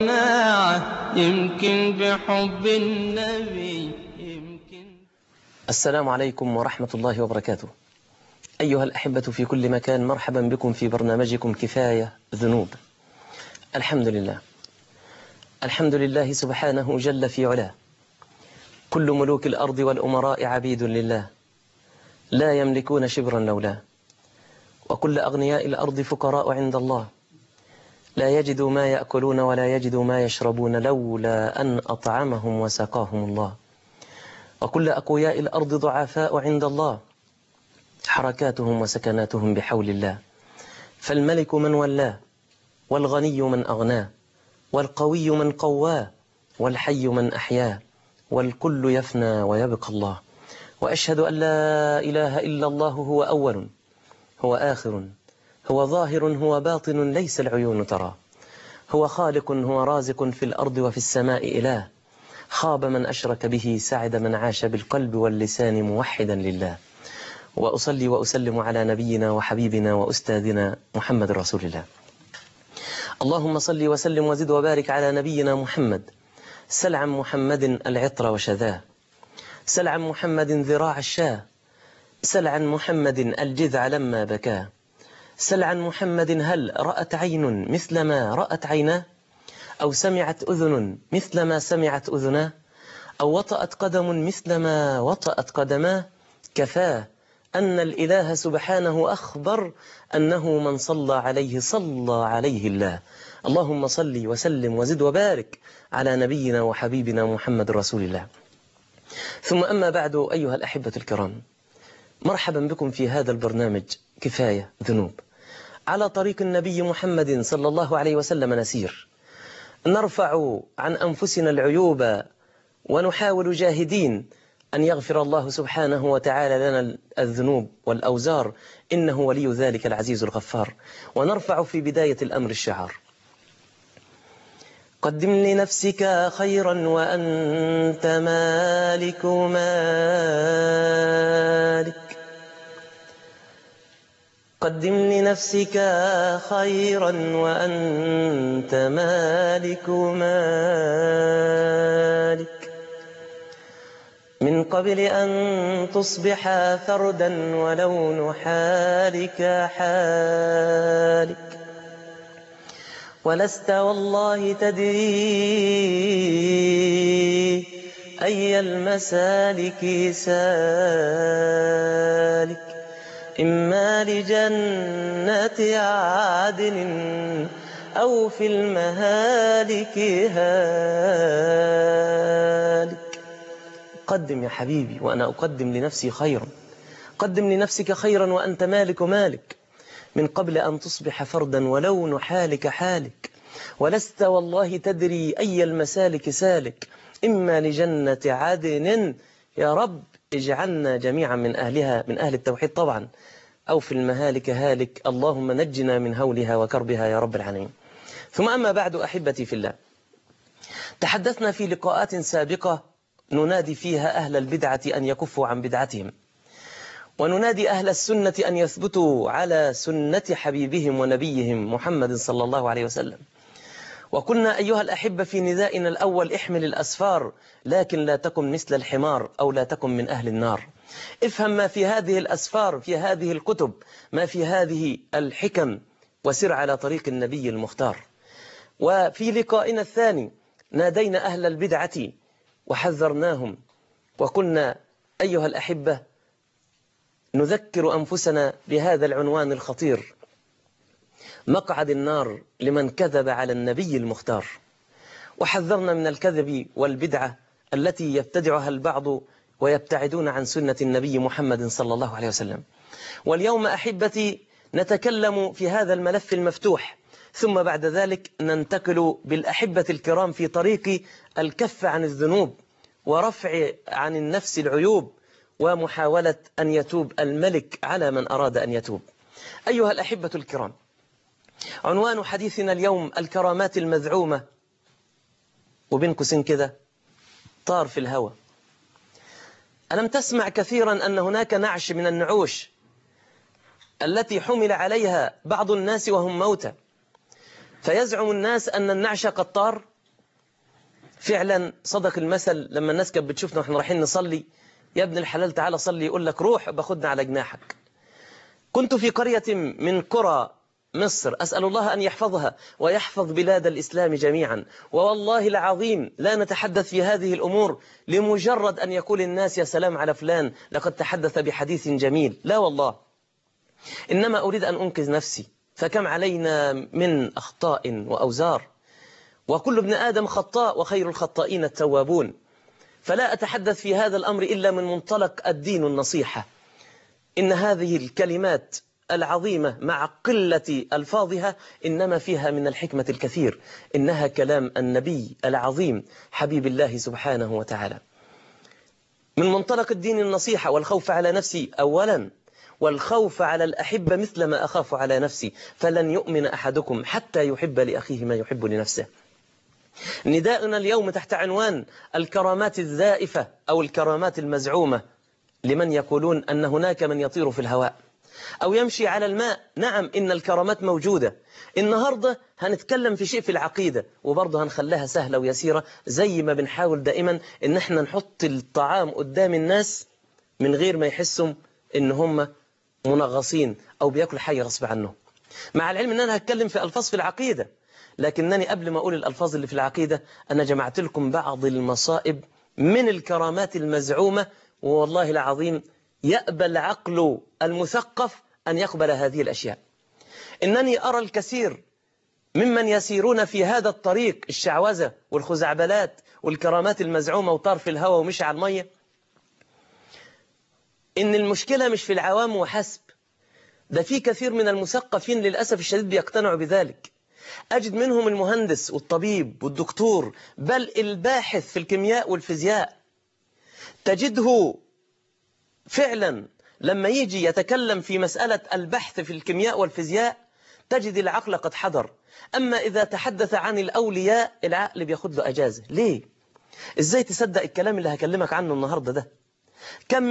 يمكن بحب النبي يمكن. السلام عليكم ورحمة الله وبركاته. أيها الأحبة في كل مكان، مرحبا بكم في برنامجكم كفاية ذنوب. الحمد لله، الحمد لله سبحانه جل في علاه. كل ملوك الأرض والأمراء عبيد لله، لا يملكون شبرا لولاه. وكل أغنياء الأرض فقراء عند الله، لا يجدوا ما يأكلون ولا يجدوا ما يشربون لولا أن أطعمهم وسقاهم الله. وكل أقوياء الأرض ضعفاء عند الله، حركاتهم وسكناتهم بحول الله. فالملك من ولاه، والغني من أغناه، والقوي من قواه، والحي من أحياه، والكل يفنى ويبقى الله. وأشهد أن لا إله إلا الله، هو أول، هو آخر، هو ظاهر، هو باطن، ليس العيون ترى. هو خالق، هو رازق في الأرض وفي السماء إله. خاب من أشرك به، سعد من عاش بالقلب واللسان موحدا لله. وأصلي وأسلم على نبينا وحبيبنا وأستاذنا محمد رسول الله. اللهم صل وسلم وزد وبارك على نبينا محمد. سل عن محمد العطر وشذاه، سل عن محمد ذراع الشاه، سل عن محمد الجذع لما بكاه، سل عن محمد هل رأت عين مثل ما رأت عيناه، أو سمعت أذن مثل ما سمعت أذناه، أو وطأت قدم مثل ما وطأت قدماه. كفاه أن الإله سبحانه أخبر أنه من صلى عليه صلى عليه الله. اللهم صل وسلم وزد وبارك على نبينا وحبيبنا محمد رسول الله. ثم أما بعد، أيها الأحبة الكرام، مرحبا بكم في هذا البرنامج كفاية ذنوب. على طريق النبي محمد صلى الله عليه وسلم نسير، نرفع عن أنفسنا العيوب، ونحاول جاهدين أن يغفر الله سبحانه وتعالى لنا الذنوب والأوزار، إنه ولي ذلك العزيز الغفار. ونرفع في بداية الأمر الشعار: قدم لنفسك خيرا وأنت مالك مالك. قدم لنفسك خيرا وأنت مالك مالك، من قبل أن تصبح فردا ولون حالك حالك. ولست والله تدري أي المسالك سالك، إما لجنة عدن أو في المهالك هالك. قدم يا حبيبي وأنا أقدم لنفسي خيرا. قدم لنفسك خيرا وأنت مالك مالك، من قبل أن تصبح فردا ولون حالك حالك. ولست والله تدري أي المسالك سالك، إما لجنة عدن، يا رب اجعلنا جميعا من أهلها، من أهل التوحيد طبعا، أو في المهالك هالك. اللهم نجنا من هولها وكربها يا رب العالمين. ثم أما بعد، أحبتي في الله، تحدثنا في لقاءات سابقة ننادي فيها أهل البدعة أن يكفوا عن بدعتهم، وننادي أهل السنة أن يثبتوا على سنة حبيبهم ونبيهم محمد صلى الله عليه وسلم. وقلنا أيها الأحبة في ندائنا الأول: احمل الأسفار لكن لا تكن مثل الحمار، أو لا تكن من أهل النار. افهم ما في هذه الأسفار، في هذه الكتب، ما في هذه الحكم، وسر على طريق النبي المختار. وفي لقائنا الثاني نادينا أهل البدعة وحذرناهم، وقلنا أيها الأحبة نذكر أنفسنا بهذا العنوان الخطير: مقعد النار لمن كذب على النبي المختار. وحذرنا من الكذب والبدعة التي يبتدعها البعض ويبتعدون عن سنة النبي محمد صلى الله عليه وسلم. واليوم أحبتي نتكلم في هذا الملف المفتوح، ثم بعد ذلك ننتقل بالأحبة الكرام في طريق الكف عن الذنوب ورفع عن النفس العيوب، ومحاولة أن يتوب الملك على من أراد أن يتوب. أيها الأحبة الكرام، عنوان حديثنا اليوم: الكرامات المزعومة، وبين قوسين كده طار في الهوى. ألم تسمع كثيرا أن هناك نعش من النعوش التي حمل عليها بعض الناس وهم موتى، فيزعم الناس أن النعش قد طار فعلا صدق المثل لما الناس كانت بتشوفنا واحنا رايحين نصلي، يا ابن الحلال تعالى صلي، يقول لك روح باخدنا على جناحك. كنت في قرية من قرى مصر، أسأل الله أن يحفظها ويحفظ بلاد الإسلام جميعا، ووالله العظيم لا نتحدث في هذه الأمور لمجرد أن يقول الناس يا سلام على فلان لقد تحدث بحديث جميل، لا والله، إنما أريد أن أنقذ نفسي. فكم علينا من أخطاء وأوزار، وكل ابن آدم خطاء وخير الخطائين التوابون. فلا أتحدث في هذا الأمر إلا من منطلق الدين النصيحة. إن هذه الكلمات العظيمة مع قلة ألفاظها إنما فيها من الحكمة الكثير، إنها كلام النبي العظيم حبيب الله سبحانه وتعالى. من منطلق الدين النصيحة والخوف على نفسي أولا، والخوف على الأحبة مثل ما أخاف على نفسي، فلن يؤمن أحدكم حتى يحب لأخيه ما يحب لنفسه. نداءنا اليوم تحت عنوان الكرامات الزائفة أو الكرامات المزعومة، لمن يقولون أن هناك من يطير في الهواء أو يمشي على الماء. نعم، إن الكرامات موجودة. النهاردة هنتكلم في شيء في العقيدة، وبرضه هنخليها سهلة ويسيرة، زي ما بنحاول دائما إن احنا نحط الطعام قدام الناس من غير ما يحسوا إن هم منغصين أو بيأكل حاجة غصب عنه. مع العلم أن أنا هتكلم في ألفاظ في العقيدة، لكنني قبل ما أقول الألفاظ اللي في العقيدة أنا جمعت لكم بعض المصائب من الكرامات المزعومة، والله العظيم يأبى العقل المثقف أن يقبل هذه الأشياء. إنني أرى الكثير ممن يسيرون في هذا الطريق، الشعوذة والخزعبلات والكرامات المزعومة وطار في الهواء ومشي على المية، إن المشكلة مش في العوام وحسب، ده في كثير من المثقفين للأسف الشديد بيقتنعوا بذلك. أجد منهم المهندس والطبيب والدكتور، بل الباحث في الكيمياء والفيزياء، تجده فعلا لما يجي يتكلم في مسألة البحث في الكيمياء والفيزياء تجد العقل قد حضر. أما إذا تحدث عن الأولياء العقل بياخد له أجازة. ليه؟ إزاي تصدق الكلام اللي هكلمك عنه النهاردة ده؟ كم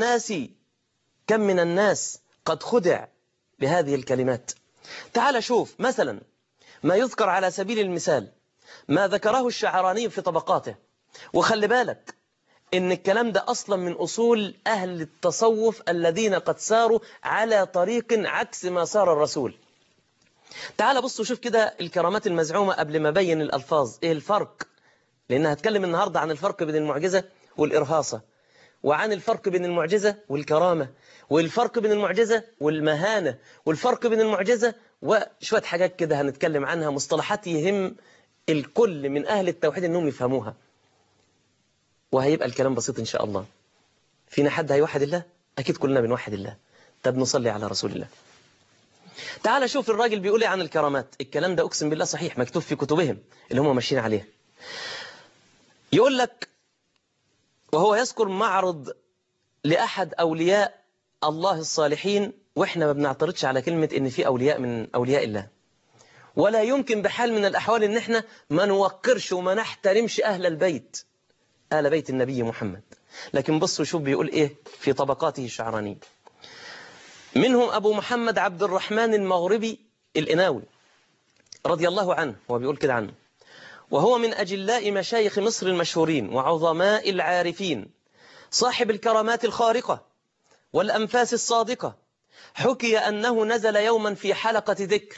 من الناس قد خدع بهذه الكلمات. تعال شوف مثلا ما يذكر على سبيل المثال ما ذكره الشعراني في طبقاته، وخلي بالك إن الكلام ده أصلا من أصول أهل التصوف الذين قد ساروا على طريق عكس ما سار الرسول. تعال بص وشوف كده الكرامات المزعومة قبل ما بين الألفاظ. إيه الفرق؟ لأن هتكلم النهاردة عن الفرق بين المعجزة والإرهاصة، وعن الفرق بين المعجزة والكرامة، والفرق بين المعجزة والمهانة، والفرق بين المعجزة وشوية حاجات كده هنتكلم عنها، مصطلحات يهم الكل من أهل التوحيد أنهم يفهموها، وهيبقى الكلام بسيط إن شاء الله. فينا حد هيوحد الله؟ أكيد كلنا بنوحد الله. طب نصلي على رسول الله. تعال شوف الراجل بيقول ايه عن الكرامات. الكلام ده أقسم بالله صحيح، مكتوب في كتبهم اللي هم ماشيين عليها. يقول لك وهو يذكر معرض لأحد أولياء الله الصالحين، وإحنا ما بنعترضش على كلمة إن في أولياء من أولياء الله، ولا يمكن بحال من الأحوال إن إحنا ما نوقرش وما نحترمش أهل البيت، آل بيت النبي محمد. لكن بصوا شوف بيقول إيه في طبقاته الشعرانية. منهم أبو محمد عبد الرحمن المغربي الإناوي رضي الله عنه، هو بيقول كده عنه: وهو من أجلاء مشايخ مصر المشهورين وعظماء العارفين، صاحب الكرامات الخارقة والأنفاس الصادقة. حكي أنه نزل يوما في حلقة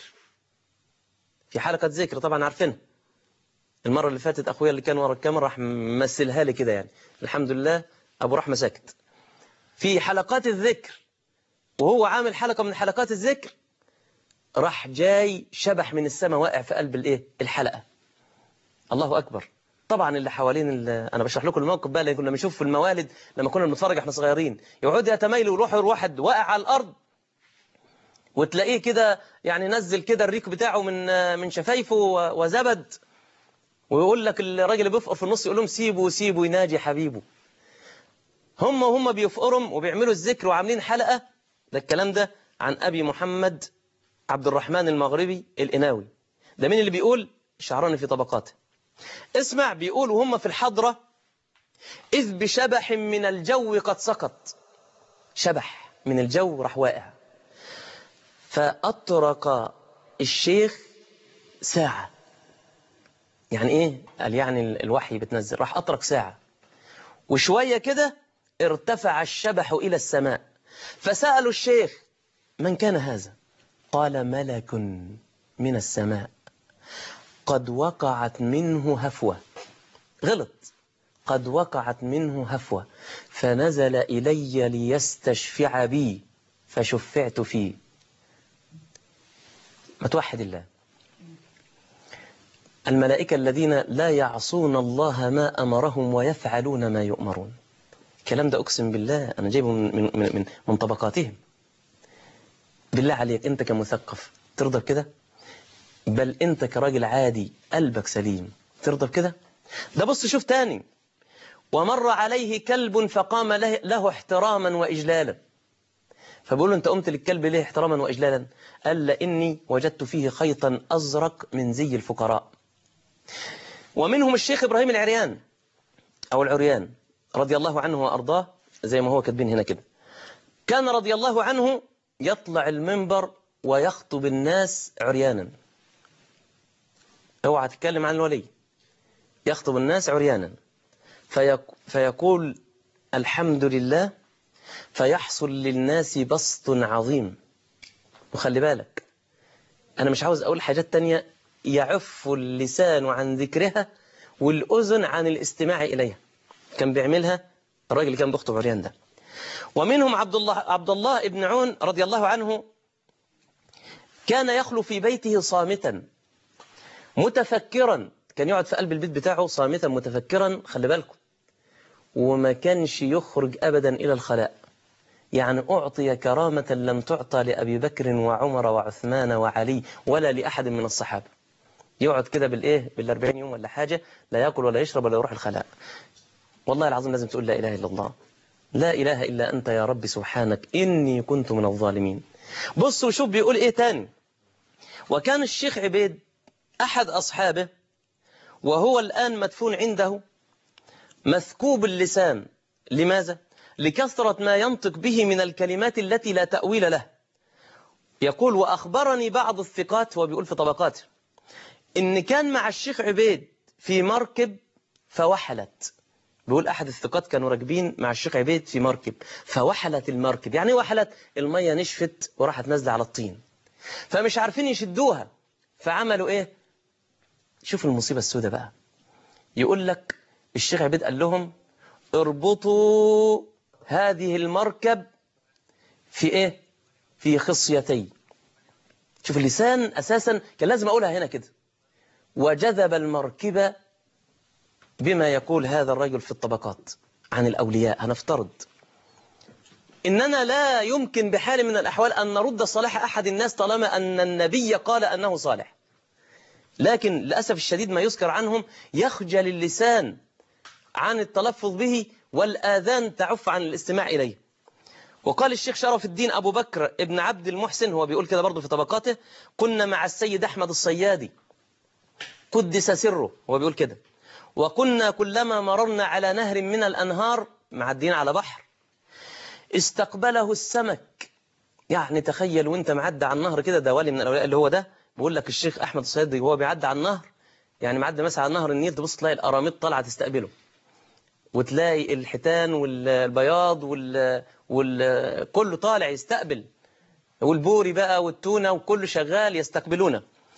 ذكر، طبعا عارفينها. المرة اللي فاتت أخويا اللي كان ورا الكاميرا راح ممثلها لي كده، يعني الحمد لله أبو رحمة ساكت. في حلقات الذكر وهو عامل حلقة من حلقات الذكر، راح جاي شبح من السماء واقع في قلب الحلقة. الله أكبر. طبعا اللي حوالين أنا بشرح لكم الموقف بقى اللي كنا بنشوف في الموالد لما كنا بنتفرج احنا صغيرين، يقعدوا يتمايلوا ويروحوا واحد واقع على الأرض وتلاقيه كده يعني نزل كده الريق بتاعه من شفايفه وزبد، ويقول لك الراجل اللي بيفقر في النص يقول لهم سيبوا يناجي حبيبه. هم بيفقرهم وبيعملوا الذكر وعاملين حلقة. ده الكلام ده عن أبي محمد عبد الرحمن المغربي الإناوي. ده مين اللي بيقول؟ الشعراني في طبقاته. اسمع، بيقول وهم في الحضرة: إذ بشبح من الجو قد سقط. شبح من الجو راح واقع، فأطرق الشيخ ساعة. يعني إيه؟ قال يعني الوحي بتنزل. راح أطرق ساعة وشوية كده ارتفع الشبح إلى السماء، فسألوا الشيخ من كان هذا؟ قال ملك من السماء قد وقعت منه هفوة. غلط، قد وقعت منه هفوة فنزل إلي ليستشفع بي فشفعت فيه. ما توحد الله. الملائكة الذين لا يعصون الله ما أمرهم ويفعلون ما يؤمرون. الكلام ده أقسم بالله أنا جايبه من طبقاتهم. بالله عليك أنت كمثقف ترضى بكده؟ بل أنت كراجل عادي قلبك سليم ترضى بكده؟ ده بص شوف تاني، ومر عليه كلب فقام له احتراما وإجلالا. فبقول له أنت قمت للكلب ليه احتراما وإجلالا؟ قال لإني وجدت فيه خيطا أزرق من زي الفقراء. ومنهم الشيخ إبراهيم العريان أو العريان رضي الله عنه وأرضاه، زي ما هو كاتبين هنا كده. كان رضي الله عنه يطلع المنبر ويخطب الناس عريانا. اوعى تتكلم عن الولي. يخطب الناس عريانا فيقول الحمد لله، فيحصل للناس بسط عظيم. وخلي بالك أنا مش عاوز أقول حاجات تانية، يعف اللسان عن ذكرها والأذن عن الاستماع إليها. كان بيعملها الراجل اللي كان بيخطب عريان ده. ومنهم عبد الله ابن عون رضي الله عنه، كان يخلو في بيته صامتا متفكرا. كان يقعد في قلب البيت بتاعه صامتا متفكرا، خلي بالكم، وما كانش يخرج أبدا إلى الخلاء. يعني أعطي كرامة لم تعطى لأبي بكر وعمر وعثمان وعلي ولا لأحد من الصحابة. يقعد كده بالأربعين يوم ولا حاجة، لا يأكل ولا يشرب ولا يروح الخلاء. والله العظيم لازم تقول لا إله إلا الله، لا إله إلا أنت يا رب سبحانك إني كنت من الظالمين. بصوا شوف بيقول إيه تاني. وكان الشيخ عبيد أحد أصحابه وهو الآن مدفون عنده مثكوب اللسان. لماذا؟ لكثرة ما ينطق به من الكلمات التي لا تأويل له. يقول وأخبرني بعض الثقات، هو بيقول في طبقاته، إن كان مع الشيخ عبيد في مركب فوحلت. بيقول أحد الثقات كانوا راكبين مع الشيخ عبيد في مركب فوحلت المركب. يعني وحلت المية نشفت وراحت نازلة على الطين، فمش عارفين يشدوها. فعملوا إيه؟ شوف المصيبة السوداء بقى. يقول لك الشيخ عبيد قال لهم اربطوا هذه المركب في إيه؟ في خصيتين. شوف اللسان أساسا كان لازم أقولها هنا كده. وجذب المركبة بما يقول هذا الرجل في الطبقات عن الأولياء. هنفترض إننا لا يمكن بحال من الأحوال أن نرد صلاح أحد الناس طالما أن النبي قال أنه صالح، لكن للأسف الشديد ما يذكر عنهم يخجل اللسان عن التلفظ به والآذان تعف عن الاستماع إليه. وقال الشيخ شرف الدين أبو بكر ابن عبد المحسن، هو بيقول كده برضه في طبقاته، كنا مع السيد أحمد الصيادي قدس سره، هو بيقول كده، وكنا كلما مررنا على نهر من الأنهار، معدين على بحر، استقبله السمك. يعني تخيل وانت معدي على النهر كده، ده ولي من الأولياء اللي هو ده، بيقول لك الشيخ أحمد الصيادي وهو بيعدي على النهر، يعني معدي مثلا على نهر النيل، تبص تلاقي الأراميط طالعة تستقبله، وتلاقي الحيتان والبياض كله طالع يستقبل، والبوري بقى والتونة وكله شغال يستقبلونه.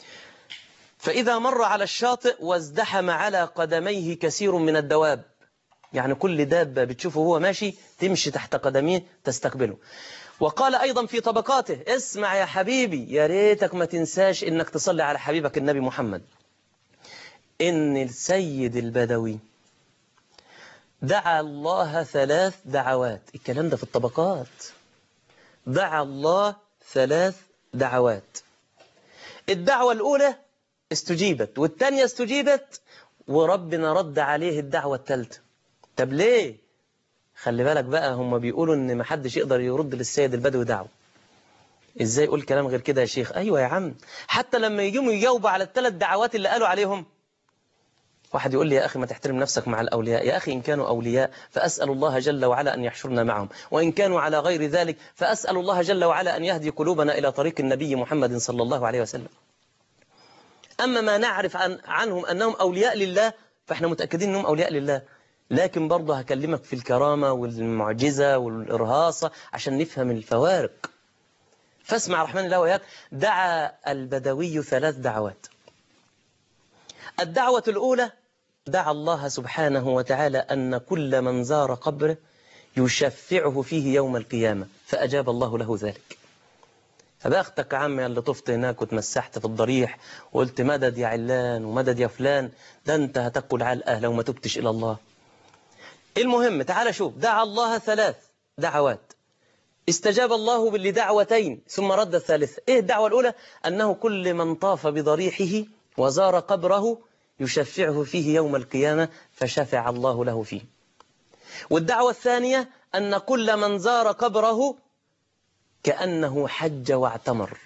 فإذا مر على الشاطئ وازدحم على قدميه كثير من الدواب، يعني كل دابة بتشوفه هو ماشي تمشي تحت قدميه تستقبله. وقال أيضا في طبقاته اسمع يا حبيبي، يا ريتك ما تنساش إنك تصلي على حبيبك النبي محمد، إن السيد البدوي دعا الله 3 دعوات. الكلام ده في الطبقات. دعا الله 3 دعوات. الدعوة الأولى استجيبت، والثانية استجيبت، وربنا رد عليه الدعوة الثالثة. طب ليه؟ خلي بالك بقى، هم بيقولوا ان ما حدش يقدر يرد للسيد البدوي دعوة. ازاي يقول كلام غير كده يا شيخ؟ ايوه يا عم، حتى لما يجوا يجاوبوا على ال3 دعوات اللي قالوا عليهم، واحد يقول لي يا أخي ما تحترم نفسك مع الأولياء. يا أخي إن كانوا أولياء فأسأل الله جل وعلا أن يحشرنا معهم، وإن كانوا على غير ذلك فأسأل الله جل وعلا أن يهدي قلوبنا إلى طريق النبي محمد صلى الله عليه وسلم. أما ما نعرف عنهم أنهم أولياء لله فإحنا متأكدين أنهم أولياء لله، لكن برضه هكلمك في الكرامة والمعجزة والإرهاصة عشان نفهم الفوارق. فاسمع رحمن الله وإياك. دعا البدوي 3 دعوات. الدعوة الأولى دعا الله سبحانه وتعالى أن كل من زار قبره يشفعه فيه يوم القيامة، فأجاب الله له ذلك. فباختك يا عمي اللي طفت هناك وتمسحت في الضريح وقلت مدد يا علان ومدد يا فلان، ده انت هتاكل علقة لو ما تبتش إلى الله. المهم تعال شوف، دعا الله 3 دعوات، استجاب الله لدعوتين ثم رد الثالثة. ايه الدعوة الأولى؟ أنه كل من طاف بضريحه وزار قبره يشفعه فيه يوم القيامة، فشفع الله له فيه. والدعوة الثانية أن كل من زار قبره كأنه حج واعتمر.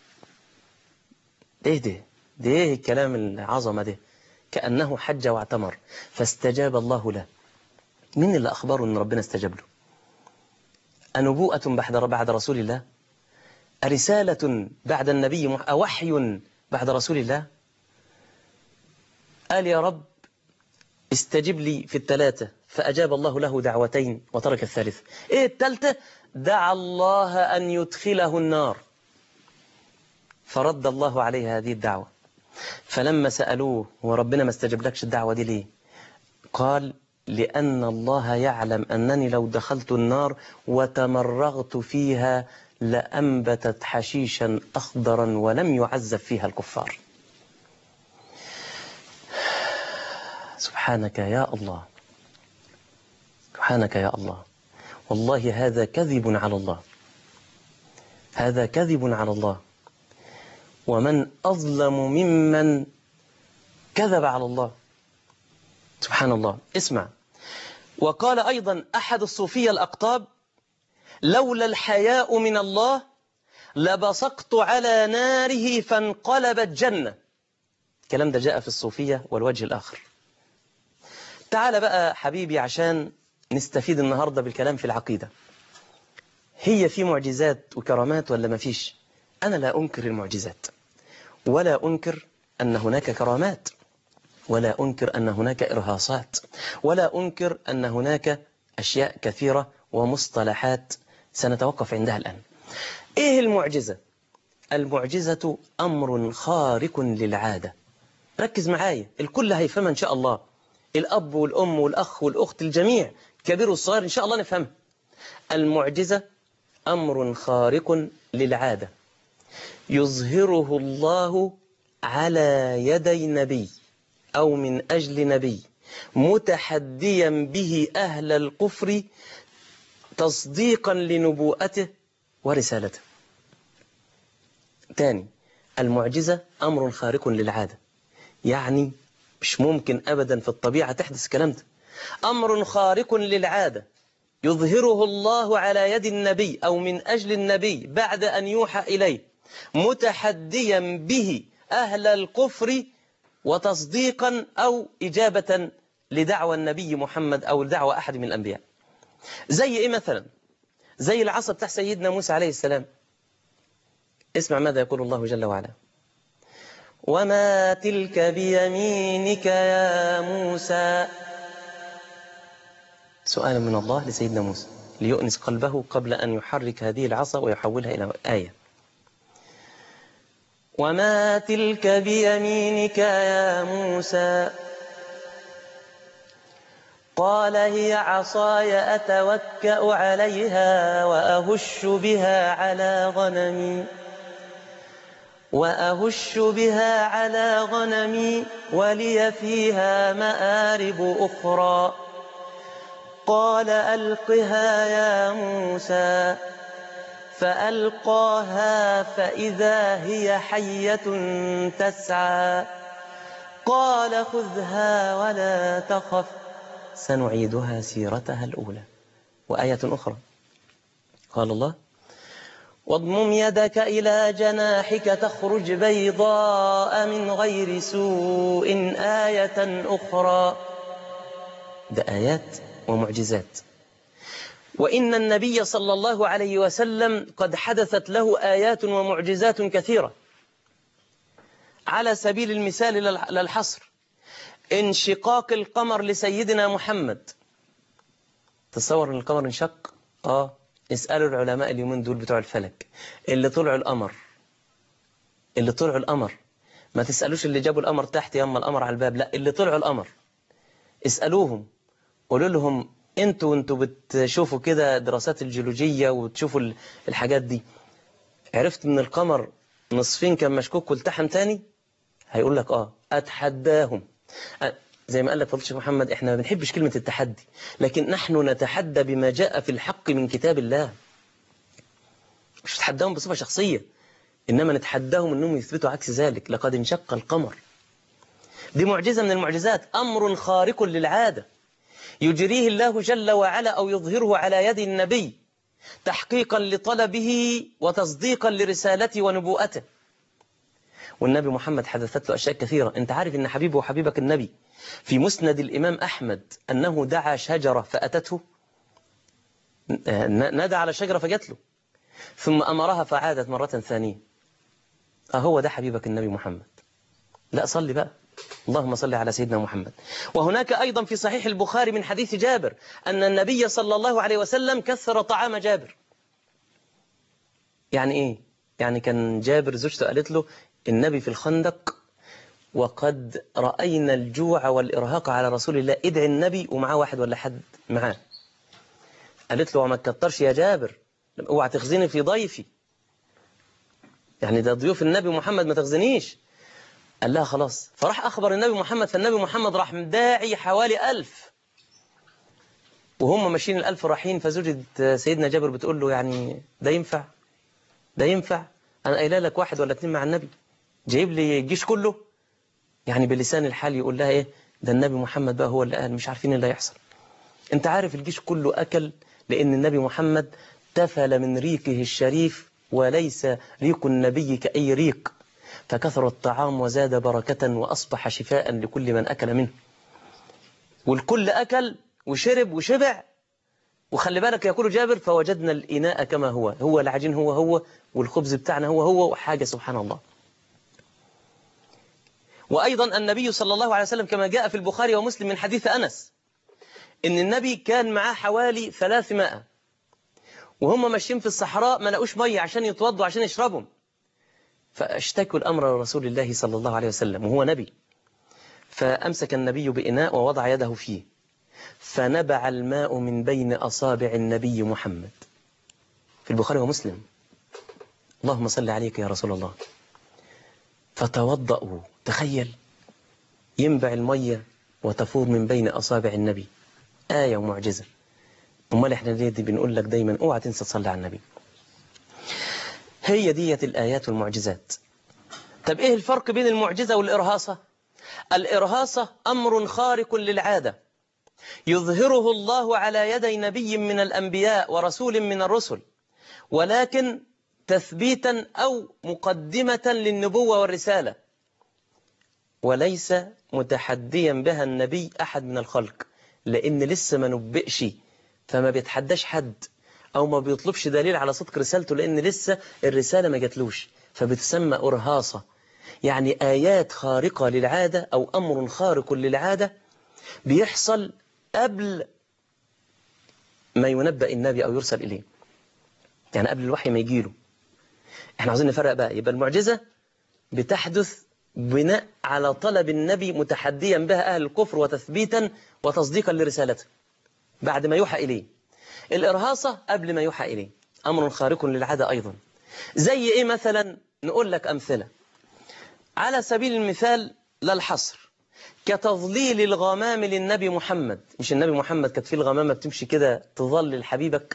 ده ايه الكلام العظمة ده؟ كأنه حج واعتمر فاستجاب الله له. مين اللي أخبره أن ربنا استجاب له؟ أنبوءة بعد رسول الله؟ أرسالة بعد النبي؟ أوحي بعد رسول الله؟ قال يا رب استجب لي في 3 فأجاب الله له دعوتين وترك الثالثة. إيه الثالثة؟ دعا الله أن يدخله النار فرد الله عليه هذه الدعوة. فلما سألوه وربنا ما استجب لكش الدعوة دي ليه؟ قال لأن الله يعلم أنني لو دخلت النار وتمرغت فيها لأنبتت حشيشا أخضرا ولم يعذب فيها الكفار. سبحانك يا الله، سبحانك يا الله. والله هذا كذب على الله، هذا كذب على الله. ومن أظلم ممن كذب على الله. سبحان الله. اسمع، وقال أيضا أحد الصوفية الأقطاب لولا الحياء من الله لبصقت على ناره فانقلبت جنة. الكلام ده جاء في الصوفية والوجه الآخر. تعال بقى حبيبي عشان نستفيد النهاردة بالكلام في العقيدة. هي في معجزات وكرامات ولا ما فيش؟ أنا لا أنكر المعجزات ولا أنكر أن هناك كرامات ولا أنكر أن هناك إرهاصات ولا أنكر أن هناك أشياء كثيرة ومصطلحات سنتوقف عندها الآن. إيه المعجزة؟ المعجزة أمر خارق للعادة. ركز معايا، الكل هيفهمها إن شاء الله، الأب والأم والأخ والأخت الجميع كبير والصغير إن شاء الله نفهمها. المعجزة أمر خارق للعادة يظهره الله على يدي نبي أو من أجل نبي متحديا به أهل الكفر تصديقا لنبوءته ورسالته. تاني، المعجزة أمر خارق للعادة، يعني مش ممكن أبدا في الطبيعة تحدث الكلام ده. أمر خارق للعادة يظهره الله على يد النبي أو من أجل النبي بعد أن يوحى إليه متحديا به أهل الكفر وتصديقا أو إجابة لدعوى النبي محمد أو لدعوى أحد من الأنبياء. زي إيه مثلا؟ زي العصا بتاع سيدنا موسى عليه السلام. اسمع ماذا يقول الله جل وعلا: وما تلك بيمينك يا موسى. سؤال من الله لسيدنا موسى ليؤنس قلبه قبل أن يحرك هذه العصا ويحولها إلى آية. وما تلك بيمينك يا موسى قال هي عصاي أتوكأ عليها وأهش بها على غنمي ولي فيها مآرب أخرى. قال ألقها يا موسى فألقاها فإذا هي حية تسعى. قال خذها ولا تخف سنعيدها سيرتها الأولى. وآية أخرى قال الله: واضمم يدك إلى جناحك تخرج بيضاء من غير سوء آية أخرى. ده آيات ومعجزات. وإن النبي صلى الله عليه وسلم قد حدثت له آيات ومعجزات كثيرة. على سبيل المثال للحصر انشقاق القمر لسيدنا محمد. تصور ان القمر انشق؟ اسألوا العلماء اليومين دول بتوع الفلك اللي طلعوا القمر، ما تسألوش اللي جابوا القمر تحت ياما القمر على الباب، لا، اللي طلعوا القمر اسألوهم، قولوا لهم انتوا بتشوفوا كده دراسات الجيولوجية وتشوفوا الحاجات دي، عرفت ان القمر نصفين كان مشكوك والتحم تاني؟ هيقول لك اتحداهم. زي ما قال لك فضيلة الشيخ محمد، احنا ما بنحبش كلمة التحدي، لكن نحن نتحدى بما جاء في الحق من كتاب الله. مش نتحداهم بصفة شخصية، إنما نتحداهم أنهم يثبتوا عكس ذلك. لقد انشق القمر، دي معجزة من المعجزات، أمر خارق للعادة يجريه الله جل وعلا أو يظهره على يد النبي تحقيقا لطلبه وتصديقا لرسالته ونبوءته. والنبي محمد حدثت له أشياء كثيرة. أنت عارف أن حبيبه وحبيبك النبي في مسند الإمام أحمد أنه دعا شجرة فأتته، نادى على شجرة فجت له، ثم أمرها فعادت مرة ثانية. هو ده حبيبك النبي محمد. لا صلي بقى، اللهم صل على سيدنا محمد. وهناك أيضا في صحيح البخاري من حديث جابر أن النبي صلى الله عليه وسلم كثر طعام جابر. يعني إيه؟ يعني كان جابر زوجته قالت له النبي في الخندق وقد رأينا الجوع والإرهاق على رسول الله، ادعي النبي ومعاه واحد ولا حد معاه. قالت له وما تكترش يا جابر، اوعى تخزني في ضيفي، يعني ده ضيوف النبي محمد ما تخزنيش. قال لها خلاص. فراح أخبر النبي محمد، فالنبي محمد راح مداعي حوالي 1000، وهم ماشيين ال1000 رايحين. فزوجة سيدنا جابر بتقول له يعني ده ينفع؟ ده ينفع؟ أنا قايله لك واحد ولا 2 مع النبي، جايب لي الجيش كله؟ يعني بلسان الحال يقول لها إيه؟ ده النبي محمد بقى هو اللي قال، مش عارفين اللي هيحصل. أنت عارف الجيش كله أكل لأن النبي محمد تفل من ريقه الشريف، وليس ريق النبي كأي ريق، فكثر الطعام وزاد بركة وأصبح شفاء لكل من أكل منه. والكل أكل وشرب وشبع. وخلي بالك يقول جابر فوجدنا الإناء كما هو العجين هو والخبز بتاعنا هو وحاجة سبحان الله. وأيضا النبي صلى الله عليه وسلم كما جاء في البخاري ومسلم من حديث أنس إن النبي كان معاه حوالي 300، وهم ماشيين في الصحراء ما لقوش مية عشان يتوضوا عشان يشربهم، فاشتكوا الأمر لرسول الله صلى الله عليه وسلم وهو نبي. فأمسك النبي بإناء ووضع يده فيه، فنبع الماء من بين أصابع النبي محمد، في البخاري ومسلم. اللهم صل عليك يا رسول الله. فتوضأوا، تخيل ينبع المية وتفور من بين أصابع النبي، آية ومعجزة. امال احنا ليه دي بنقول لك دايما اوعى تنسى تصلي على النبي. هي ديت الآيات والمعجزات. طب ايه الفرق بين المعجزة والإرهاصة؟ الإرهاصة أمر خارق للعادة يظهره الله على يدي نبي من الأنبياء ورسول من الرسل، ولكن تثبيتا أو مقدمة للنبوة والرسالة، وليس متحديا بها النبي أحد من الخلق، لأن لسه ما نبئش، فما بيتحداش حد أو ما بيطلبش دليل على صدق رسالته، لأن لسه الرسالة ما جاتلوش، فبتسمى إرهاصة. يعني آيات خارقة للعادة أو أمر خارق للعادة بيحصل قبل ما ينبأ النبي أو يرسل إليه، يعني قبل الوحي ما يجيله. احنا عاوزين نفرق بقى. يبقى المعجزة بتحدث بناء على طلب النبي متحديا بها أهل الكفر وتثبيتا وتصديقا لرسالته بعد ما يوحى إليه. الإرهاصة قبل ما يوحى إليه، أمر خارق للعادة أيضا. زي إيه مثلا؟ نقول لك أمثلة على سبيل المثال لا الحصر، كتظليل الغمام للنبي محمد. مش النبي محمد كانت فيه الغمامة بتمشي كده تظلل حبيبك؟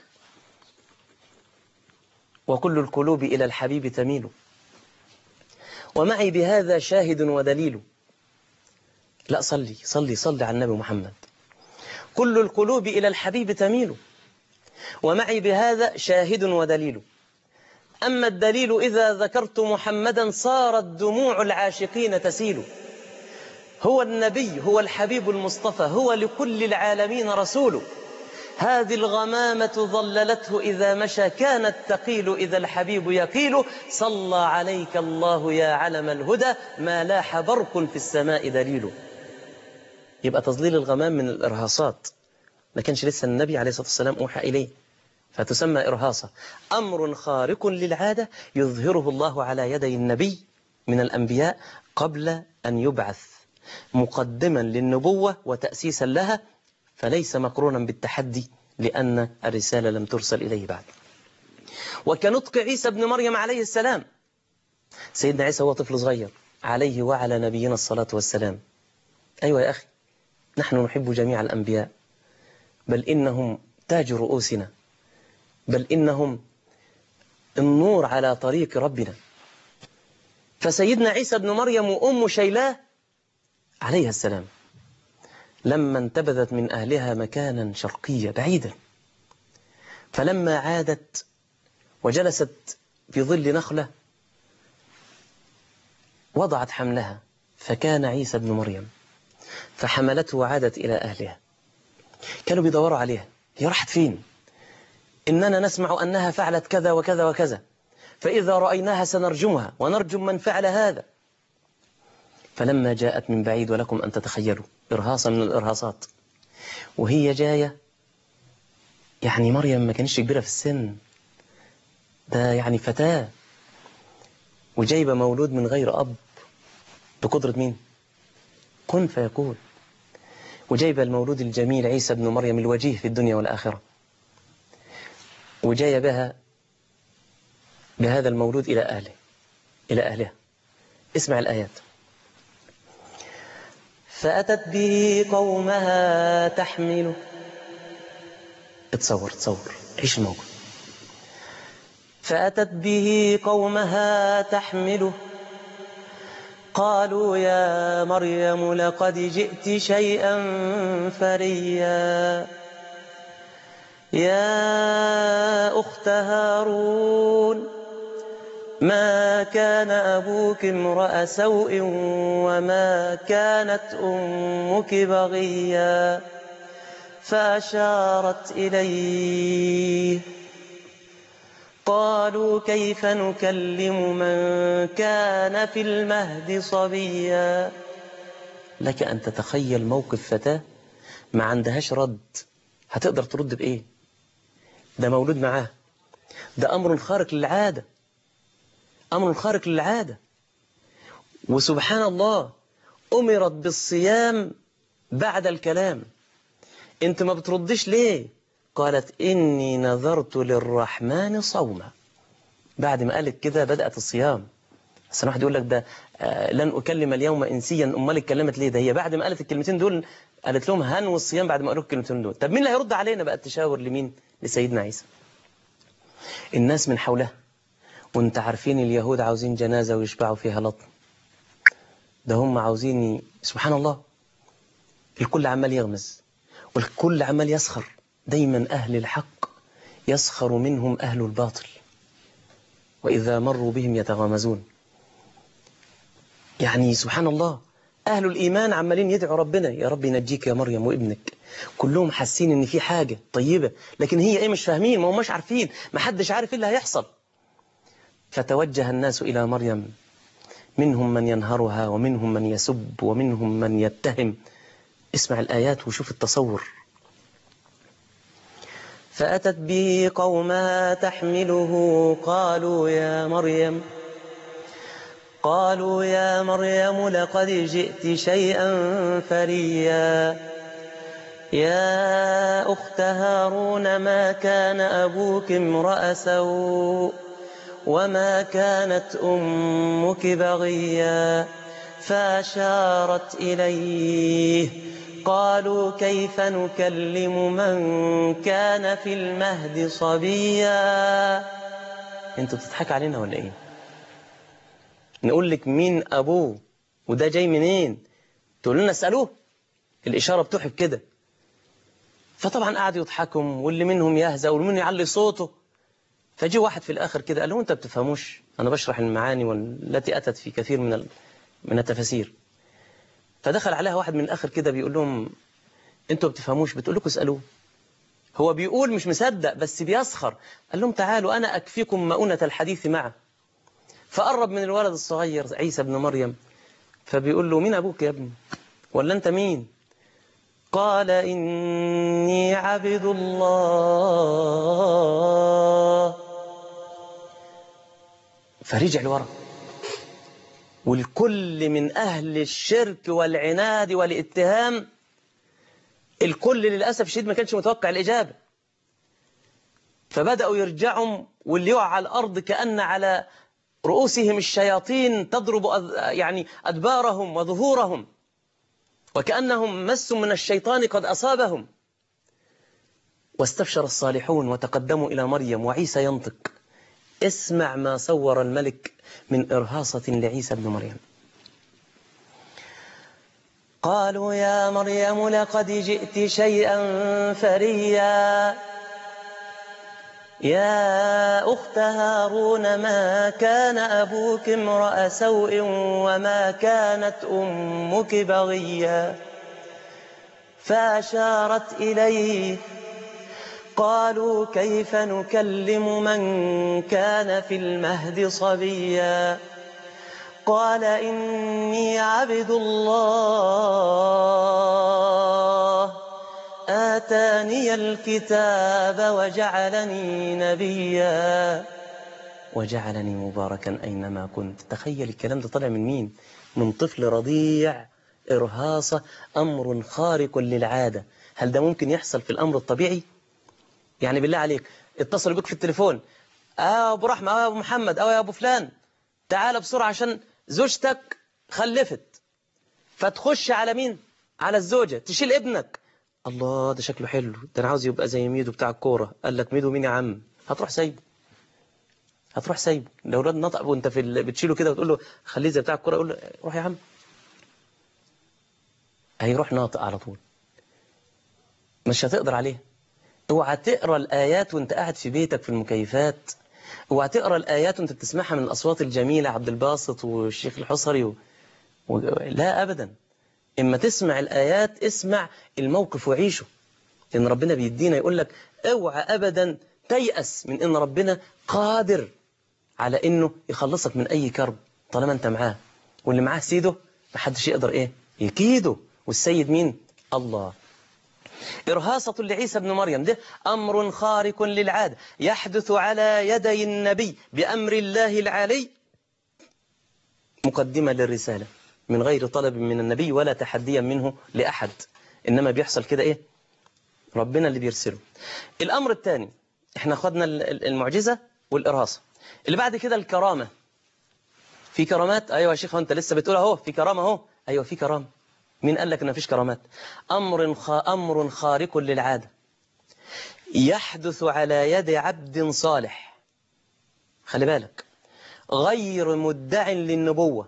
وكل القلوب إلى الحبيب تميل، ومعي بهذا شاهد ودليل. لا صلي على النبي محمد. كل القلوب إلى الحبيب تميل، ومعي بهذا شاهد ودليل. أما الدليل إذا ذكرت محمدا صارت دموع العاشقين تسيل. هو النبي، هو الحبيب المصطفى، هو لكل العالمين رسول، هذه الغمامة ظللته إذا مشى، كانت تقيل إذا الحبيب يقيل، صلى عليك الله يا علم الهدى، ما لاح برق في السماء دليل. يبقى تظليل الغمام من الإرهاصات، ما كانش لسه النبي عليه الصلاة والسلام أوحى إليه، فتسمى إرهاصة. أمر خارق للعادة يظهره الله على يدي النبي من الأنبياء قبل أن يبعث، مقدما للنبوة وتأسيسا لها، فليس مقرونا بالتحدي لأن الرسالة لم ترسل إليه بعد. وكنطق عيسى بن مريم عليه السلام، سيدنا عيسى هو طفل صغير عليه وعلى نبينا الصلاة والسلام. أيوة يا أخي، نحن نحب جميع الأنبياء، بل إنهم تاج رؤوسنا، بل إنهم النور على طريق ربنا. فسيدنا عيسى بن مريم وأم شيلاه عليها السلام لما انتبذت من أهلها مكانا شرقيا بعيدا، فلما عادت وجلست في ظل نخلة وضعت حملها، فكان عيسى بن مريم، فحملته وعادت إلى أهلها. كانوا بيدوروا عليها، هي راحت فين؟ إننا نسمع أنها فعلت كذا وكذا وكذا، فإذا رأيناها سنرجمها ونرجم من فعل هذا. فلما جاءت من بعيد، ولكم أن تتخيلوا إرهاصا من الإرهاصات، وهي جاية، يعني مريم ما كانش كبيرة في السن، ده يعني فتاة، وجايبة مولود من غير أب بقدرة مين؟ كن فيكون. وجايبة المولود الجميل عيسى بن مريم الوجيه في الدنيا والآخرة، وجاية بهذا المولود إلى أهله، إلى أهلها. اسمع الآيات. فأتت به قومها تحمله. تصور عيش الموقف. فأتت به قومها تحمله قالوا يا مريم لقد جئت شيئا فريا يا أخت هارون ما كان أبوك امرأ سوء وما كانت أمك بغيا فأشارت إليه قالوا كيف نكلم من كان في المهد صبيا. لك أن تتخيل موقف فتاة ما عندهاش رد، هتقدر ترد بإيه؟ ده مولود معاه، ده أمر خارق للعادة، أمر خارق للعادة. وسبحان الله أمرت بالصيام بعد الكلام. أنت ما بتردش ليه؟ قالت إني نذرت للرحمن صوما. بعد ما قالت كده بدأت الصيام. بس واحد يقول لك ده لن أكلم اليوم إنسيا، أمال اتكلمت ليه؟ ده هي بعد ما قالت الكلمتين دول قالت لهم هنوا الصيام بعد ما قالوا الكلمتين دول. طب مين اللي هيرد علينا؟ بقت تشاور لمين؟ لسيدنا عيسى. الناس من حولها، وانت عارفين اليهود عاوزين جنازة ويشبعوا فيها لطم، ده هم عاوزين سبحان الله. الكل عمال يغمز والكل عمال يسخر. دايما أهل الحق يسخر منهم أهل الباطل، وإذا مروا بهم يتغامزون. يعني سبحان الله أهل الإيمان عمالين يدعوا ربنا يا رب ينجيك يا مريم وابنك. كلهم حاسين إن في حاجة طيبة، لكن هي إيه؟ مش فاهمين، ما هم مش عارفين، ما حدش عارف إيه اللي هيحصل. فتوجه الناس إلى مريم، منهم من ينهرها ومنهم من يسب ومنهم من يتهم. اسمع الآيات وشوف التصور. فأتت به قومها تحمله قالوا يا مريم لقد جئت شيئا فريا يا أخت هارون ما كان أبوك امرأ سوء وما كانت أمك بغيا فأشارت إليه قالوا كيف نكلم من كان في المهد صبيا. انتوا بتضحك علينا ولا ايه؟ نقول لك مين أبوه وده جاي منين، تقول لنا اسألوه. الإشارة بتوحي بكده. فطبعا قعدوا يضحكوا، واللي منهم يهزأ واللي منهم يعلي صوته. فجي واحد في الآخر كده قال له انت بتفهموش، أنا بشرح المعاني والتي أتت في كثير من التفاسير. فدخل عليها واحد من الآخر كده بيقول لهم انتوا بتفهموش، بتقول لكم اسألوه. هو بيقول مش مصدق بس بيسخر. قال لهم تعالوا أنا أكفيكم مؤونة الحديث معه. فقرب من الولد الصغير عيسى بن مريم، فبيقول له مين أبوك يا ابني؟ ولا أنت مين؟ قال إني عبد الله. فرجع لورا. والكل من أهل الشرك والعناد والاتهام، الكل للأسف الشديد ما كانش متوقع الإجابة، فبدأوا يرجعوا، واللي يقع على الأرض كأن على رؤوسهم الشياطين تضرب يعني أدبارهم وظهورهم، وكأنهم مس من الشيطان قد أصابهم. واستبشر الصالحون وتقدموا إلى مريم وعيسى ينطق. اسمع ما صور الملك من إرهاصة لعيسى بن مريم. قالوا يا مريم لقد جئت شيئا فريا يا أخت هارون ما كان أبوك امرأ سوء وما كانت أمك بغيا. فأشارت إليه. قالوا كيف نكلم من كان في المهد صبيا. قال إني عبد الله آتاني الكتاب وجعلني نبيا وجعلني مباركا أينما كنت. تخيل الكلام ده طالع من مين؟ من طفل رضيع. إرهاصة، أمر خارق للعادة. هل ده ممكن يحصل في الأمر الطبيعي؟ يعني بالله عليك اتصلوا بك في التليفون، أبو رحمة أو أبو محمد أو يا أبو فلان تعال بسرعة عشان زوجتك خلفت. فتخش على مين؟ على الزوجة، تشيل ابنك. الله ده شكله حلو، ده أنا عاوز يبقى زي ميدو بتاع الكورة. قال لك ميدو مين يا عم؟ هتروح سايبه. هتروح سايبه. لو الواد نطق وانت بتشيله كده وتقول له خليه زي بتاع الكورة، يقول له روح يا عم. هيروح ناطق على طول. مش هتقدر عليه. اوعى تقرا الآيات وانت قاعد في بيتك في المكيفات. اوعى تقرا الآيات وانت بتسمعها من الأصوات الجميلة عبد الباسط والشيخ الحصري لا أبدا. إما تسمع الآيات اسمع الموقف وعيشه. لأن ربنا بيدينا يقول لك اوعى أبدا تيأس من إن ربنا قادر على إنه يخلصك من أي كرب طالما أنت معاه. واللي معاه سيده محدش يقدر إيه يكيده. والسيد مين؟ الله. إرهاصة لعيسى بن مريم ده أمر خارق للعادة يحدث على يدي النبي بأمر الله العالي، مقدمة للرسالة من غير طلب من النبي ولا تحديا منه لأحد. إنما بيحصل كده إيه؟ ربنا اللي بيرسله. الأمر الثاني، إحنا خدنا المعجزة والإرهاصة. اللي بعد كده الكرامة. في كرامات. أيوة يا شيخ أنت لسه بتقول أهو في كرامة أهو. أيوة في كرامة. مين قال لك إن مفيش كرامات؟ أمر خارق للعادة يحدث على يد عبد صالح، خلي بالك، غير مدع للنبوة،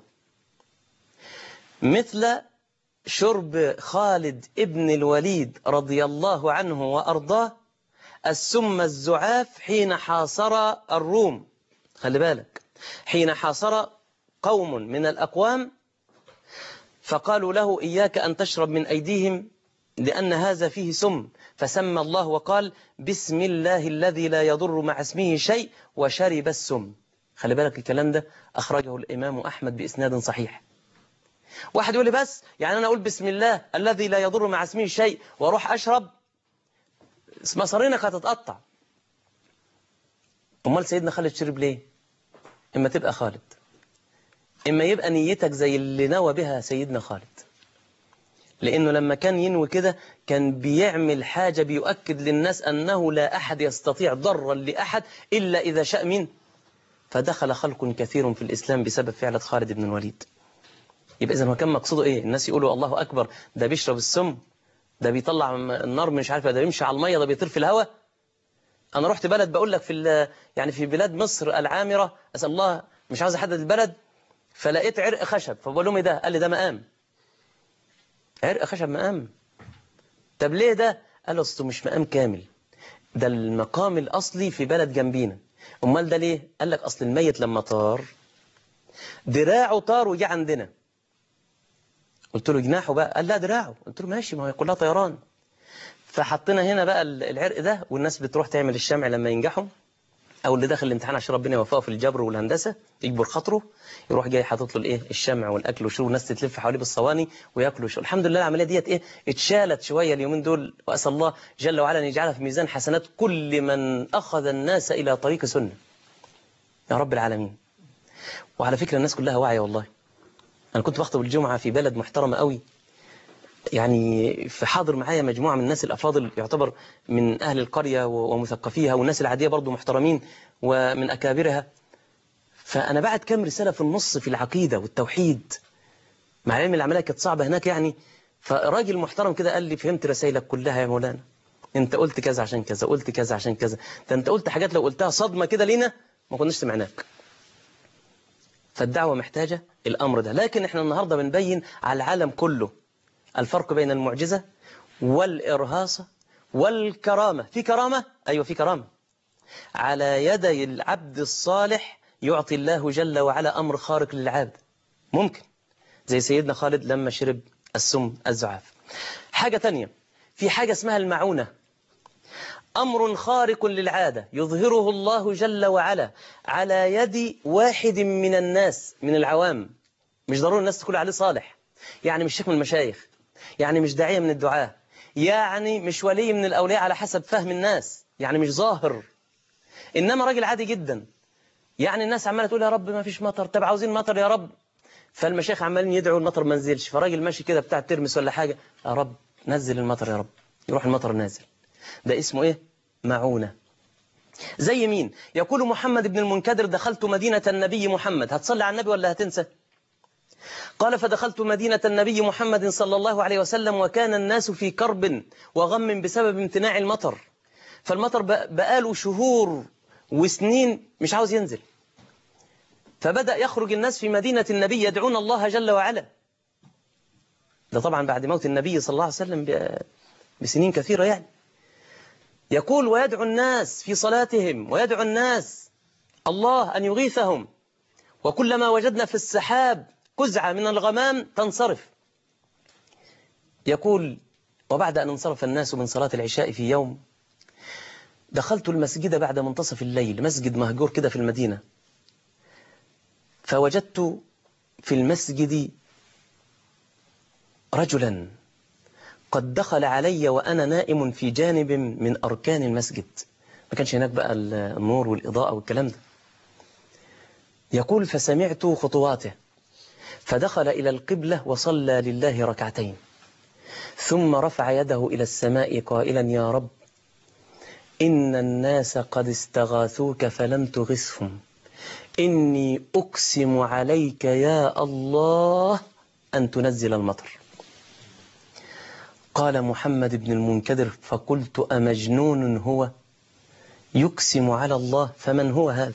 مثل شرب خالد ابن الوليد رضي الله عنه وأرضاه السم الزعاف حين حاصر الروم. خلي بالك، حين حاصر قوم من الأقوام فقالوا له إياك أن تشرب من أيديهم لأن هذا فيه سم، فسمى الله وقال بسم الله الذي لا يضر مع اسمه شيء وشرب السم. خلي بالك الكلام ده أخرجه الإمام أحمد بإسناد صحيح. واحد يقول لي بس يعني أنا أقول بسم الله الذي لا يضر مع اسمه شيء وأروح أشرب، مصارينك هتتقطع. أمال سيدنا خالد شرب ليه؟ إما تبقى خالد، إما يبقى نيتك زي اللي نوى بها سيدنا خالد. لأنه لما كان ينوي كده كان بيعمل حاجة بيؤكد للناس أنه لا أحد يستطيع ضرا لأحد إلا إذا شاء مين. فدخل خلق كثير في الإسلام بسبب فعلة خالد بن الوليد. يبقى إذا ما كان مقصوده إيه؟ الناس يقولوا الله أكبر ده بيشرب السم، ده بيطلع النار مش عارف، ده بيمشي على المية، ده بيطير في الهواء. أنا رحت بلد بقول لك يعني في بلاد مصر العامرة، أسأل الله مش عاوز أحدد البلد، فلقيت عرق خشب، فبقول لهم إيه ده؟ قال لي ده مقام. عرق خشب مقام. طب ليه ده؟ قال أصله مش مقام كامل، ده المقام الأصلي في بلد جنبينا. أمال ده ليه؟ قال لك أصل الميت لما طار دراعه طار وجه عندنا. قلت له جناحه بقى؟ قال لا دراعه. قلت له ماشي، ما هي كلها طيران. فحطينا هنا بقى العرق ده، والناس بتروح تعمل الشمع لما ينجحوا، او اللي داخل الامتحان عشان ربنا يوفقه في الجبر والهندسه يجبر خاطره، يروح جاي حاطط له الايه الشمع والاكل وشرب، والناس تتلف حواليه بالصواني وياكلوا ويشربوا. الحمد لله العمليه ديت ايه اتشالت شويه اليومين دول، واسال الله جل وعلا ان يجعلها في ميزان حسنات كل من اخذ الناس الى طريق سنه يا رب العالمين. وعلى فكره الناس كلها واعيه والله. انا كنت بخطب الجمعه في بلد محترمه قوي، يعني في حاضر معايا مجموعة من الناس الأفاضل يعتبر من أهل القرية ومثقفيها، والناس العادية برضو محترمين ومن أكابرها. فأنا بعد كام رسالة في النص في العقيدة والتوحيد، مع العلم العملية كانت صعبة هناك يعني. فراجل محترم كده قال لي فهمت رسائلك كلها يا مولانا، أنت قلت كذا عشان كذا، قلت كذا عشان كذا، ده أنت قلت حاجات لو قلتها صدمة كده لينا ما كناش سمعناك. فالدعوة محتاجة الأمر ده. لكن إحنا النهاردة بنبين على العالم كله الفرق بين المعجزة والإرهاصة والكرامة. في كرامة؟ أيوة في كرامة. على يدي العبد الصالح يعطي الله جل وعلا أمر خارق للعبد، ممكن زي سيدنا خالد لما شرب السم الزعاف. حاجة تانية، في حاجة اسمها المعونة، أمر خارق للعادة يظهره الله جل وعلا على يد واحد من الناس من العوام. مش ضروري الناس تقول عليه صالح، يعني مش شيخ من المشايخ، يعني مش داعية من الدعاة، يعني مش ولي من الأولياء على حسب فهم الناس، يعني مش ظاهر، إنما راجل عادي جدا. يعني الناس عمالة تقول يا رب ما فيش مطر، طب عاوزين مطر يا رب، فالمشايخ عمالين يدعوا المطر ما نزلش، فراجل ماشي كده بتاع ترمس ولا حاجة، يا رب نزل المطر يا رب، يروح المطر نازل. ده اسمه إيه؟ معونة. زي مين؟ يقول محمد بن المنكدر دخلت مدينة النبي محمد، هتصلي على النبي ولا هتنسى؟ قال فدخلت مدينة النبي محمد صلى الله عليه وسلم وكان الناس في كرب وغم بسبب امتناع المطر، فالمطر بقاله شهور وسنين مش عاوز ينزل، فبدأ يخرج الناس في مدينة النبي يدعون الله جل وعلا. ده طبعا بعد موت النبي صلى الله عليه وسلم بسنين كثيرة يعني. يقول ويدعو الناس في صلاتهم ويدعو الناس الله أن يغيثهم، وكلما وجدنا في السحاب قزعة من الغمام تنصرف. يقول وبعد أن انصرف الناس من صلاة العشاء في يوم دخلت المسجد بعد منتصف الليل، مسجد مهجور كده في المدينة، فوجدت في المسجد رجلا قد دخل علي وأنا نائم في جانب من أركان المسجد، ما كانش هناك بقى النور والإضاءة والكلام ده. يقول فسمعت خطواته فدخل إلى القبلة وصلى لله ركعتين، ثم رفع يده إلى السماء قائلا يا رب إن الناس قد استغاثوك فلم تغثهم، إني أقسم عليك يا الله أن تنزل المطر. قال محمد بن المنكدر فقلت أمجنون هو يقسم على الله؟ فمن هو هذا؟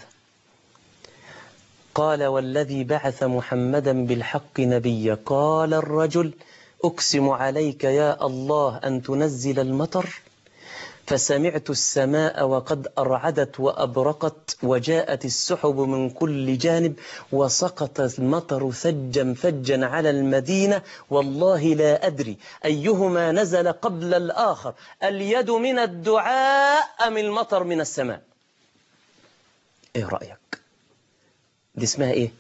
قال والذي بعث محمدا بالحق نبيا قال الرجل أقسم عليك يا الله أن تنزل المطر، فسمعت السماء وقد أرعدت وأبرقت وجاءت السحب من كل جانب وسقط المطر ثجا فجا على المدينة، والله لا أدري أيهما نزل قبل الآخر، اليد من الدعاء أم المطر من السماء. إيه رأيك؟ دي اسمها إيه؟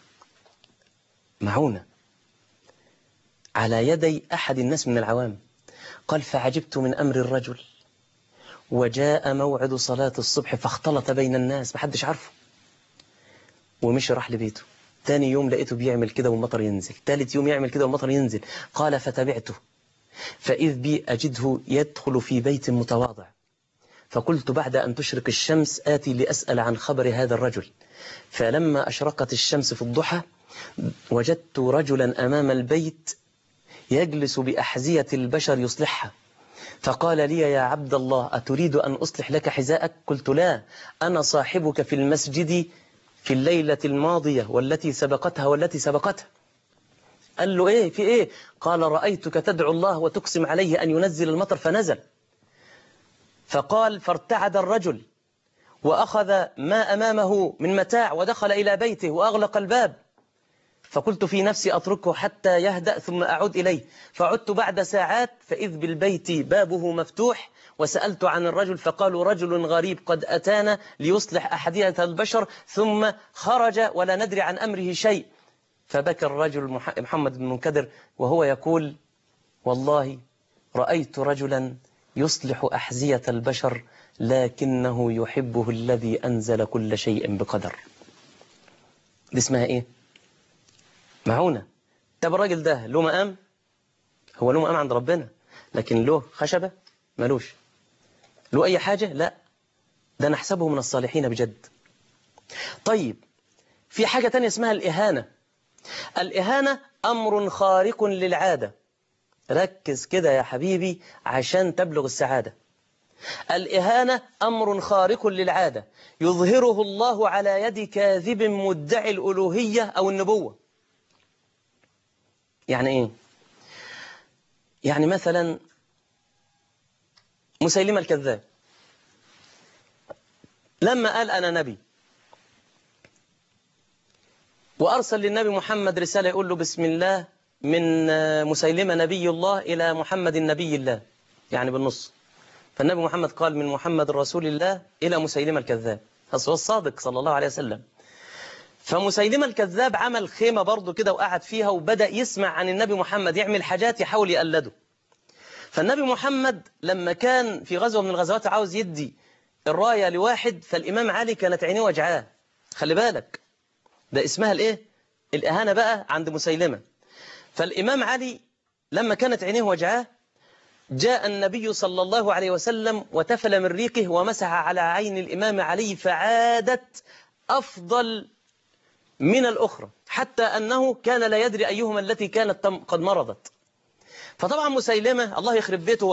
معونة على يدي أحد الناس من العوام. قال فعجبت من أمر الرجل وجاء موعد صلاة الصبح فاختلط بين الناس محدش عارفه، ومشي راح لبيته. تاني يوم لقيته بيعمل كده والمطر ينزل، تالت يوم يعمل كده والمطر ينزل. قال فتبعته فإذ بي أجده يدخل في بيت متواضع، فقلت بعد أن تشرق الشمس آتي لأسأل عن خبر هذا الرجل. فلما أشرقت الشمس في الضحى وجدت رجلا أمام البيت يجلس بأحذية البشر يصلحها، فقال لي يا عبد الله أتريد أن أصلح لك حذاءك؟ قلت لا، أنا صاحبك في المسجد في الليلة الماضية والتي سبقتها والتي سبقتها. قال له إيه في إيه؟ قال رأيتك تدعو الله وتقسم عليه أن ينزل المطر فنزل. فقال فارتعد الرجل وأخذ ما أمامه من متاع ودخل إلى بيته وأغلق الباب، فقلت في نفسي أتركه حتى يهدأ ثم أعود إليه، فعدت بعد ساعات فإذ بالبيت بابه مفتوح، وسألت عن الرجل فقالوا رجل غريب قد أتانا ليصلح أحدية البشر ثم خرج ولا ندري عن أمره شيء. فبكى الرجل محمد بن منكدر وهو يقول والله رأيت رجلا يصلح أحذية البشر لكنه يحبه الذي أنزل كل شيء بقدر. دي اسمها إيه؟ معونة. طب الراجل ده له مقام؟ هو له مقام عند ربنا، لكن له خشبة؟ ملوش. له أي حاجة؟ لا، ده نحسبه من الصالحين بجد. طيب في حاجة تانية اسمها الإهانة. الإهانة أمر خارق للعادة. ركز كده يا حبيبي عشان تبلغ السعادة. الإهانة أمر خارق للعادة يظهره الله على يد كاذب مدعي الألوهية أو النبوة. يعني إيه؟ يعني مثلا مسيلمة الكذاب لما قال أنا نبي وأرسل للنبي محمد رسالة يقول له بسم الله من مسيلمة نبي الله إلى محمد نبي الله، يعني بالنص. فالنبي محمد قال من محمد رسول الله إلى مسيلمة الكذاب، هو الصادق صلى الله عليه وسلم. فمسيلمة الكذاب عمل خيمة برضه كده وقعد فيها وبدأ يسمع عن النبي محمد، يعمل حاجات يحاول يقلده. فالنبي محمد لما كان في غزوة من الغزوات عاوز يدي الراية لواحد، فالإمام علي كانت عينيه وجعاه. خلي بالك ده اسمها الإيه؟ الإهانة بقى عند مسيلمة. فالإمام علي لما كانت عينيه وجعاه جاء النبي صلى الله عليه وسلم وتفل من ريقه ومسح على عين الإمام علي فعادت أفضل من الأخرى، حتى أنه كان لا يدري أيهما التي كانت قد مرضت. فطبعا مسيلمة الله يخرب بيته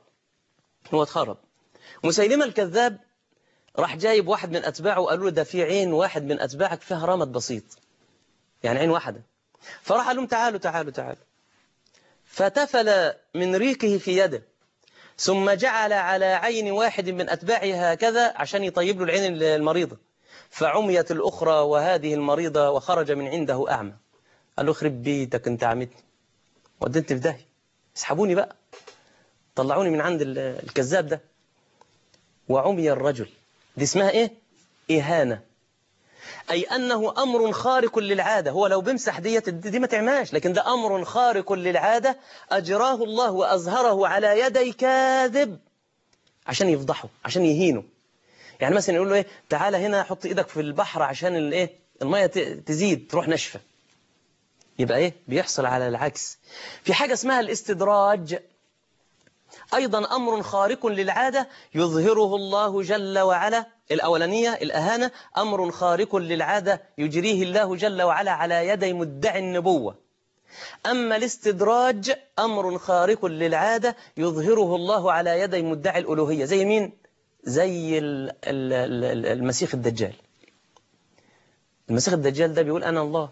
هو اتخرب. مسيلمة الكذاب راح جايب واحد من أتباعه وقالوا له ده في عين واحد من أتباعك فيها رمد بسيط، يعني عين واحدة. فراح قال لهم تعالوا. فتفل من ريقه في يده ثم جعل على عين واحد من أتباعه هكذا عشان يطيب له العين المريضة، فعميت الأخرى وهذه المريضة وخرج من عنده أعمى. قال له خرب بيتك انت عمتني ودنت في داهية، اسحبوني بقى طلعوني من عند الكذاب ده. وعمي الرجل. دي اسمها ايه؟ إهانة. أي أنه أمر خارق للعادة. هو لو بمسح دي ما تعماش، لكن ده أمر خارق للعادة أجراه الله وأظهره على يدي كاذب عشان يفضحه، عشان يهينه. يعني مثلا يقول له ايه تعالى هنا حط ايدك في البحر عشان الايه المية تزيد تروح نشفة. يبقى ايه بيحصل على العكس. في حاجة اسمها الاستدراج، أيضا أمر خارق للعادة يظهره الله جل وعلا. الأولانية الأهانة أمر خارق للعادة يجريه الله جل وعلا على يدي مدعي النبوة. أما الاستدراج أمر خارق للعادة يظهره الله على يدي مدعي الألوهية. زي مين؟ زي المسيح الدجال. المسيح الدجال ده بيقول أنا الله.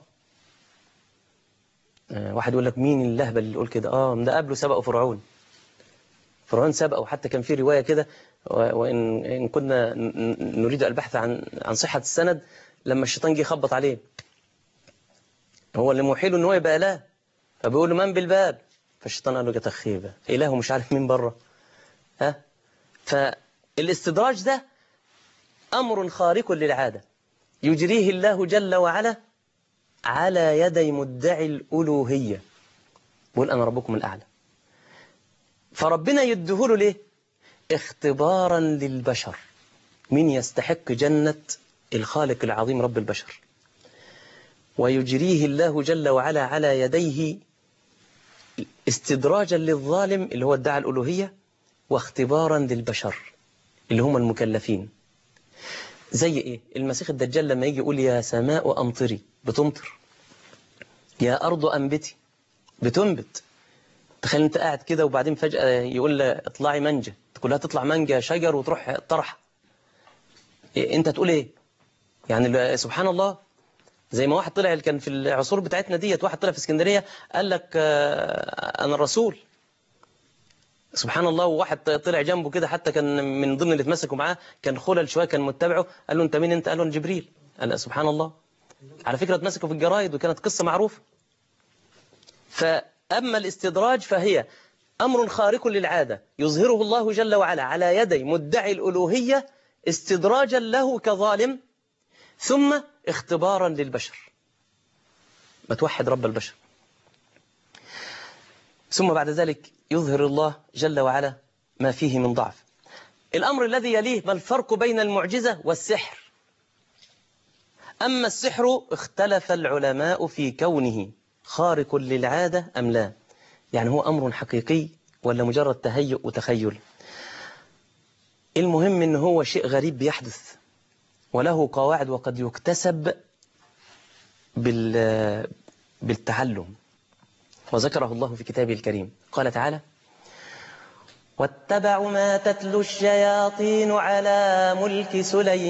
واحد يقول لك مين اللهبل اللي يقول كده؟ ده قبله سبقه فرعون سبقه. وحتى كان في رواية كده، وإن كنا نريد البحث عن صحة السند، لما الشيطان جه يخبط عليه هو اللي موحيله ان هو يبقى إله، فبيقول له من بالباب؟ فالشيطان قال له تخيبة إله مش عارف مين بره. فالاستدراج ده أمر خارق للعادة يجريه الله جل وعلا على يدي مدعي الألوهية، بيقول أنا ربكم الأعلى. فربنا يدهله ليه؟ اختبارا للبشر، من يستحق جنة الخالق العظيم رب البشر. ويجريه الله جل وعلا على يديه استدراجا للظالم اللي هو ادعى الألوهية، واختبارا للبشر اللي هم المكلفين. زي ايه؟ المسيح الدجال لما يجي يقول يا سماء أمطري بتمطر، يا أرض أنبتي بتنبت. تخيل انت قاعد كده وبعدين فجأة يقول لها اطلعي منجة، تقول لها تطلع منجة شجر وتروح طرح. انت تقول ايه؟ يعني سبحان الله. زي ما واحد طلع كان في العصور بتاعتنا ديت، واحد طلع في اسكندرية قال لك انا الرسول، سبحان الله. وواحد طلع جنبه كده حتى كان من ضمن اللي اتمسكوا معاه كان خلل شوية كان متبعه، قال له انت مين؟ انت قال له انا جبريل. قال سبحان الله. على فكرة اتمسكوا في الجرايد وكانت قصة معروفة. فأما الاستدراج فهي أمر خارق للعادة يظهره الله جل وعلا على يدي مدعي الألوهية استدراجا له كظالم، ثم اختبارا للبشر. ما توحد رب البشر. ثم بعد ذلك يظهر الله جل وعلا ما فيه من ضعف. الأمر الذي يليه ما الفرق بين المعجزة والسحر؟ أما السحر اختلف العلماء في كونه خارق للعادة أم لا، يعني هو أمر حقيقي ولا مجرد تهيؤ وتخيل. المهم إن هو شيء غريب بيحدث وله قواعد وقد يكتسب بالتعلم، وذكره الله في كتابه الكريم. قال تعالى: واتبعوا ما تتلو الشياطين على ملك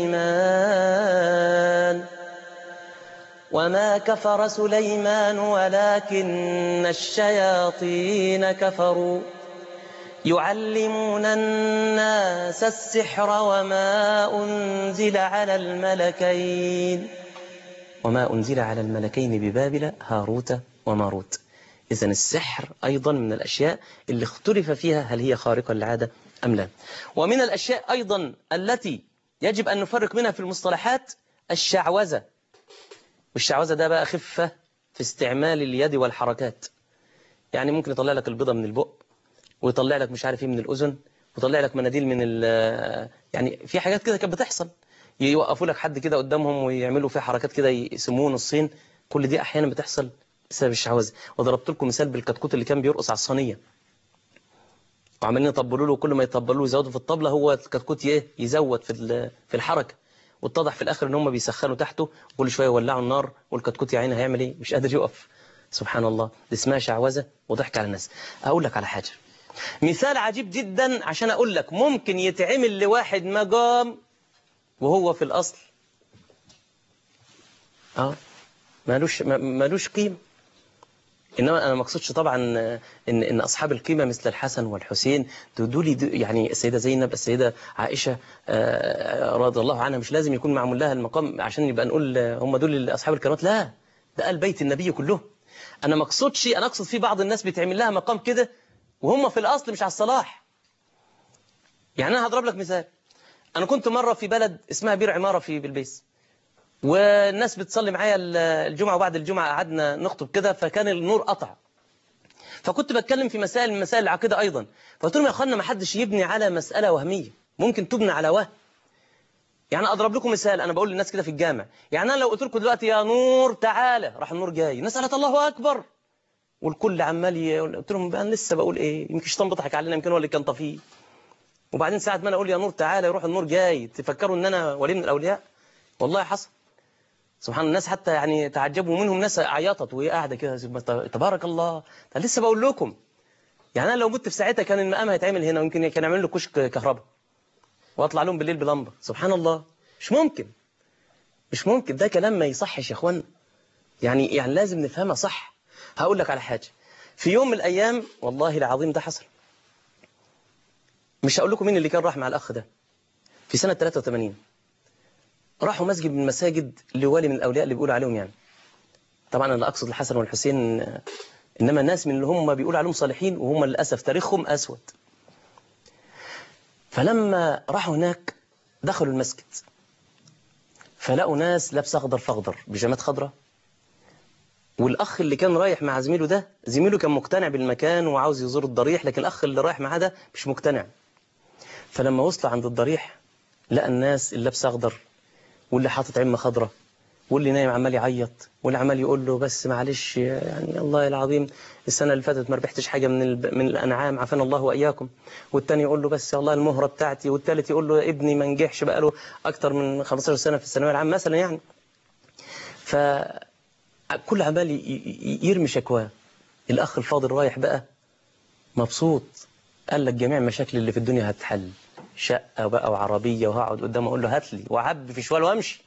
سليمان وما كفر سليمان ولكن الشياطين كفروا يعلمون الناس السحر وما أنزل على الملكين ببابل هاروت وماروت. إذن السحر أيضا من الأشياء اللي اختلف فيها هل هي خارقة للعادة أم لا. ومن الأشياء أيضا التي يجب أن نفرق منها في المصطلحات الشعوذة. والشعوذة ده بقى خفة في استعمال اليد والحركات. يعني ممكن يطلع لك البيضة من البق، ويطلع لك مش عارف ايه من الأذن، ويطلع لك مناديل من يعني في حاجات كده كانت بتحصل. يوقفوا لك حد كده قدامهم ويعملوا فيه حركات كده يسموه نصين. كل دي أحيانا بتحصل بسبب الشعوذة. وضربت لكم مثال بالكتكوت اللي كان بيرقص على الصينية، وعمالين يطبلوا له، وكل ما يطبلوا له يزودوا في الطبلة، هو الكتكوت يزود في الحركة. واتضح في الآخر ان هم بيسخنوا تحته، وكل شوية يولعوا النار، والكتكوت يا عيني هيعمل ايه؟ مش قادر يقف. سبحان الله، دي اسمها شعوذة وضحك على الناس. أقول لك على حاجة، مثال عجيب جدا عشان أقول لك ممكن يتعمل لواحد مقام وهو في الأصل مالوش قيمة. إنما أنا ما اقصدش طبعا إن أصحاب القيمة مثل الحسن والحسين دول يعني السيدة زينب، السيدة عائشة رضي الله عنها، مش لازم يكون معمول لها المقام عشان يبقى نقول هم دول أصحاب الكرامات. لا، ده آل بيت النبي كله. أنا ما اقصدش، أنا أقصد في بعض الناس بيتعمل لها مقام كده وهم في الأصل مش على الصلاح. يعني أنا هضرب لك مثال. أنا كنت مرة في بلد اسمها بير عمارة في بلبيس، والناس بتصلي معايا الجمعة، وبعد الجمعة قعدنا نخطب كده، فكان النور قطع. فكنت بتكلم في مسائل العقيدة أيضا. فقلت لهم يا أخوانا ما حدش يبني على مسألة وهمية، ممكن تبنى على وهم. يعني أضرب لكم مثال، أنا بقول للناس كده في الجامع، يعني أنا لو قلت لكم دلوقتي يا نور تعالى، راح النور جاي، الناس قالت الله أكبر، والكل عمال قلت لهم أنا لسه بقول إيه؟ يمكن الشيطان بيضحك علينا، يمكن هو اللي كان طفيه. وبعدين ساعة ما أنا أقول يا نور تعالى يروح النور جاي، تفكروا إن أنا ولي من الأولياء؟ والله حصل. سبحان الله، الناس حتى يعني تعجبوا منهم، ناس عيطت وهي قاعدة كده، تبارك الله. أنا لسه بقول لكم، يعني أنا لو مت في ساعتها كان المقام هيتعمل هنا، ويمكن كان يعمل له كشك كهرباء وأطلع لهم بالليل بلمبة. سبحان الله، مش ممكن. ده كلام ما يصحش يا أخوانا. يعني لازم نفهمها صح. هقول لك على حاجة. في يوم من الأيام والله العظيم ده حصل، مش هقول لكم مين اللي كان راح مع الأخ ده. في سنة 83 راحوا مسجد من المساجد لولي من الأولياء اللي بيقولوا عليهم، يعني طبعا أنا لا أقصد الحسن والحسين، إنما الناس من اللي هم بيقولوا عليهم صالحين وهم للأسف تاريخهم أسود. فلما راحوا هناك دخلوا المسجد، فلقوا ناس لابسه أخضر فأخضر بيجامات خضراء. والأخ اللي كان رايح مع زميله ده، زميله كان مقتنع بالمكان وعاوز يزور الضريح، لكن الأخ اللي رايح معاه ده مش مقتنع. فلما وصلوا عند الضريح لقى الناس اللي لابسه أخضر، واللي حاطط عمة خضراء، واللي نايم عمال يعيط، واللي عمال يقول له بس معلش يعني الله العظيم السنة اللي فاتت ما ربحتش حاجة من الأنعام، عافانا الله وإياكم. والتاني يقول له بس الله المهرة بتاعتي. والتالت يقول له ابني ما نجحش بقاله أكتر من 15 سنة في الثانوية العامة مثلا يعني. فكل عمال يرمي شكواه. الأخ الفاضل رايح بقى مبسوط، قال لك جميع المشاكل اللي في الدنيا هتحل، شقة بقى وعربية، وهقعد قدامه أقول له هات لي، وعب في شوال وامشي.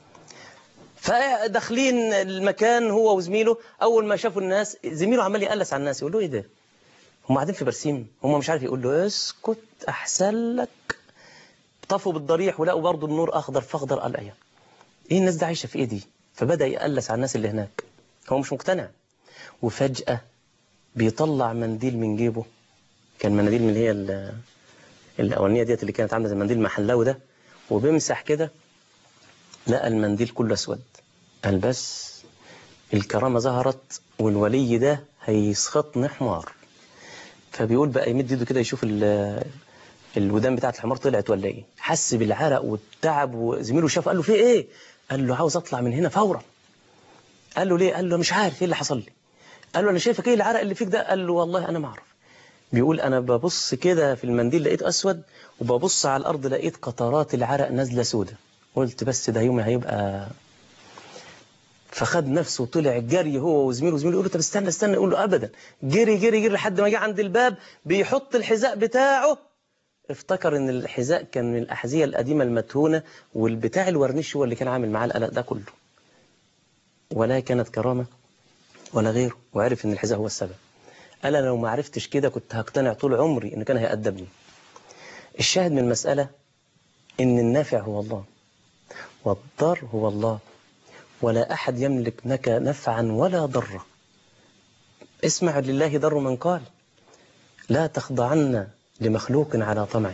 فداخلين المكان هو وزميله، أول ما شافوا الناس، زميله عمال يقلس على الناس، يقول له إيه ده؟ هم قاعدين في برسيم، هم مش عارف. يقول له اسكت أحسن لك. طفوا بالضريح ولقوا برضه النور أخضر فأخضر. قال إيه الناس دي عايشة في إيه دي؟ فبدأ يقلس على الناس اللي هناك، هو مش مقتنع. وفجأة بيطلع منديل من جيبه، كان مناديل من اللي هي الأولانية ديت اللي كانت عاملة زي منديل محلاوي ده، وبيمسح كده لقى المنديل كله أسود. قال بس الكرامة ظهرت والولي ده هيسخطني حمار. فبيقول بقى يمد ايده كده يشوف الودان بتاعت الحمار طلعت ولا ايه. حس بالعرق والتعب، وزميله شاف قال له في ايه؟ قال له عاوز اطلع من هنا فورا. قال له ليه؟ قال له مش عارف ايه اللي حصل لي. قال له انا شايفك ايه العرق اللي فيك ده؟ قال له والله انا ما اعرف. بيقول انا ببص كده في المنديل لقيت اسود، وببص على الارض لقيت قطرات العرق نازله سودة. قلت بس ده يومي هيبقى. فخد نفسه وطلع جري هو وزميله يقول له طب استنى يقول له ابدا. جري جري جري لحد ما جه عند الباب بيحط الحذاء بتاعه. افتكر ان الحذاء كان من الاحذيه القديمه المدهونه، والبتاع الورنيش هو اللي كان عامل معاه القلق ده كله، ولا كانت كرامه ولا غيره. وعرف ان الحذاء هو السبب. قال انا لو ما عرفتش كده كنت هقتنع طول عمري ان كان هيأدبني. الشاهد من المساله ان النافع هو الله والضار هو الله، ولا أحد يملك لك نفعا ولا ضرا. اسمع لله ضر من قال لا تخضعن لمخلوق على طمع،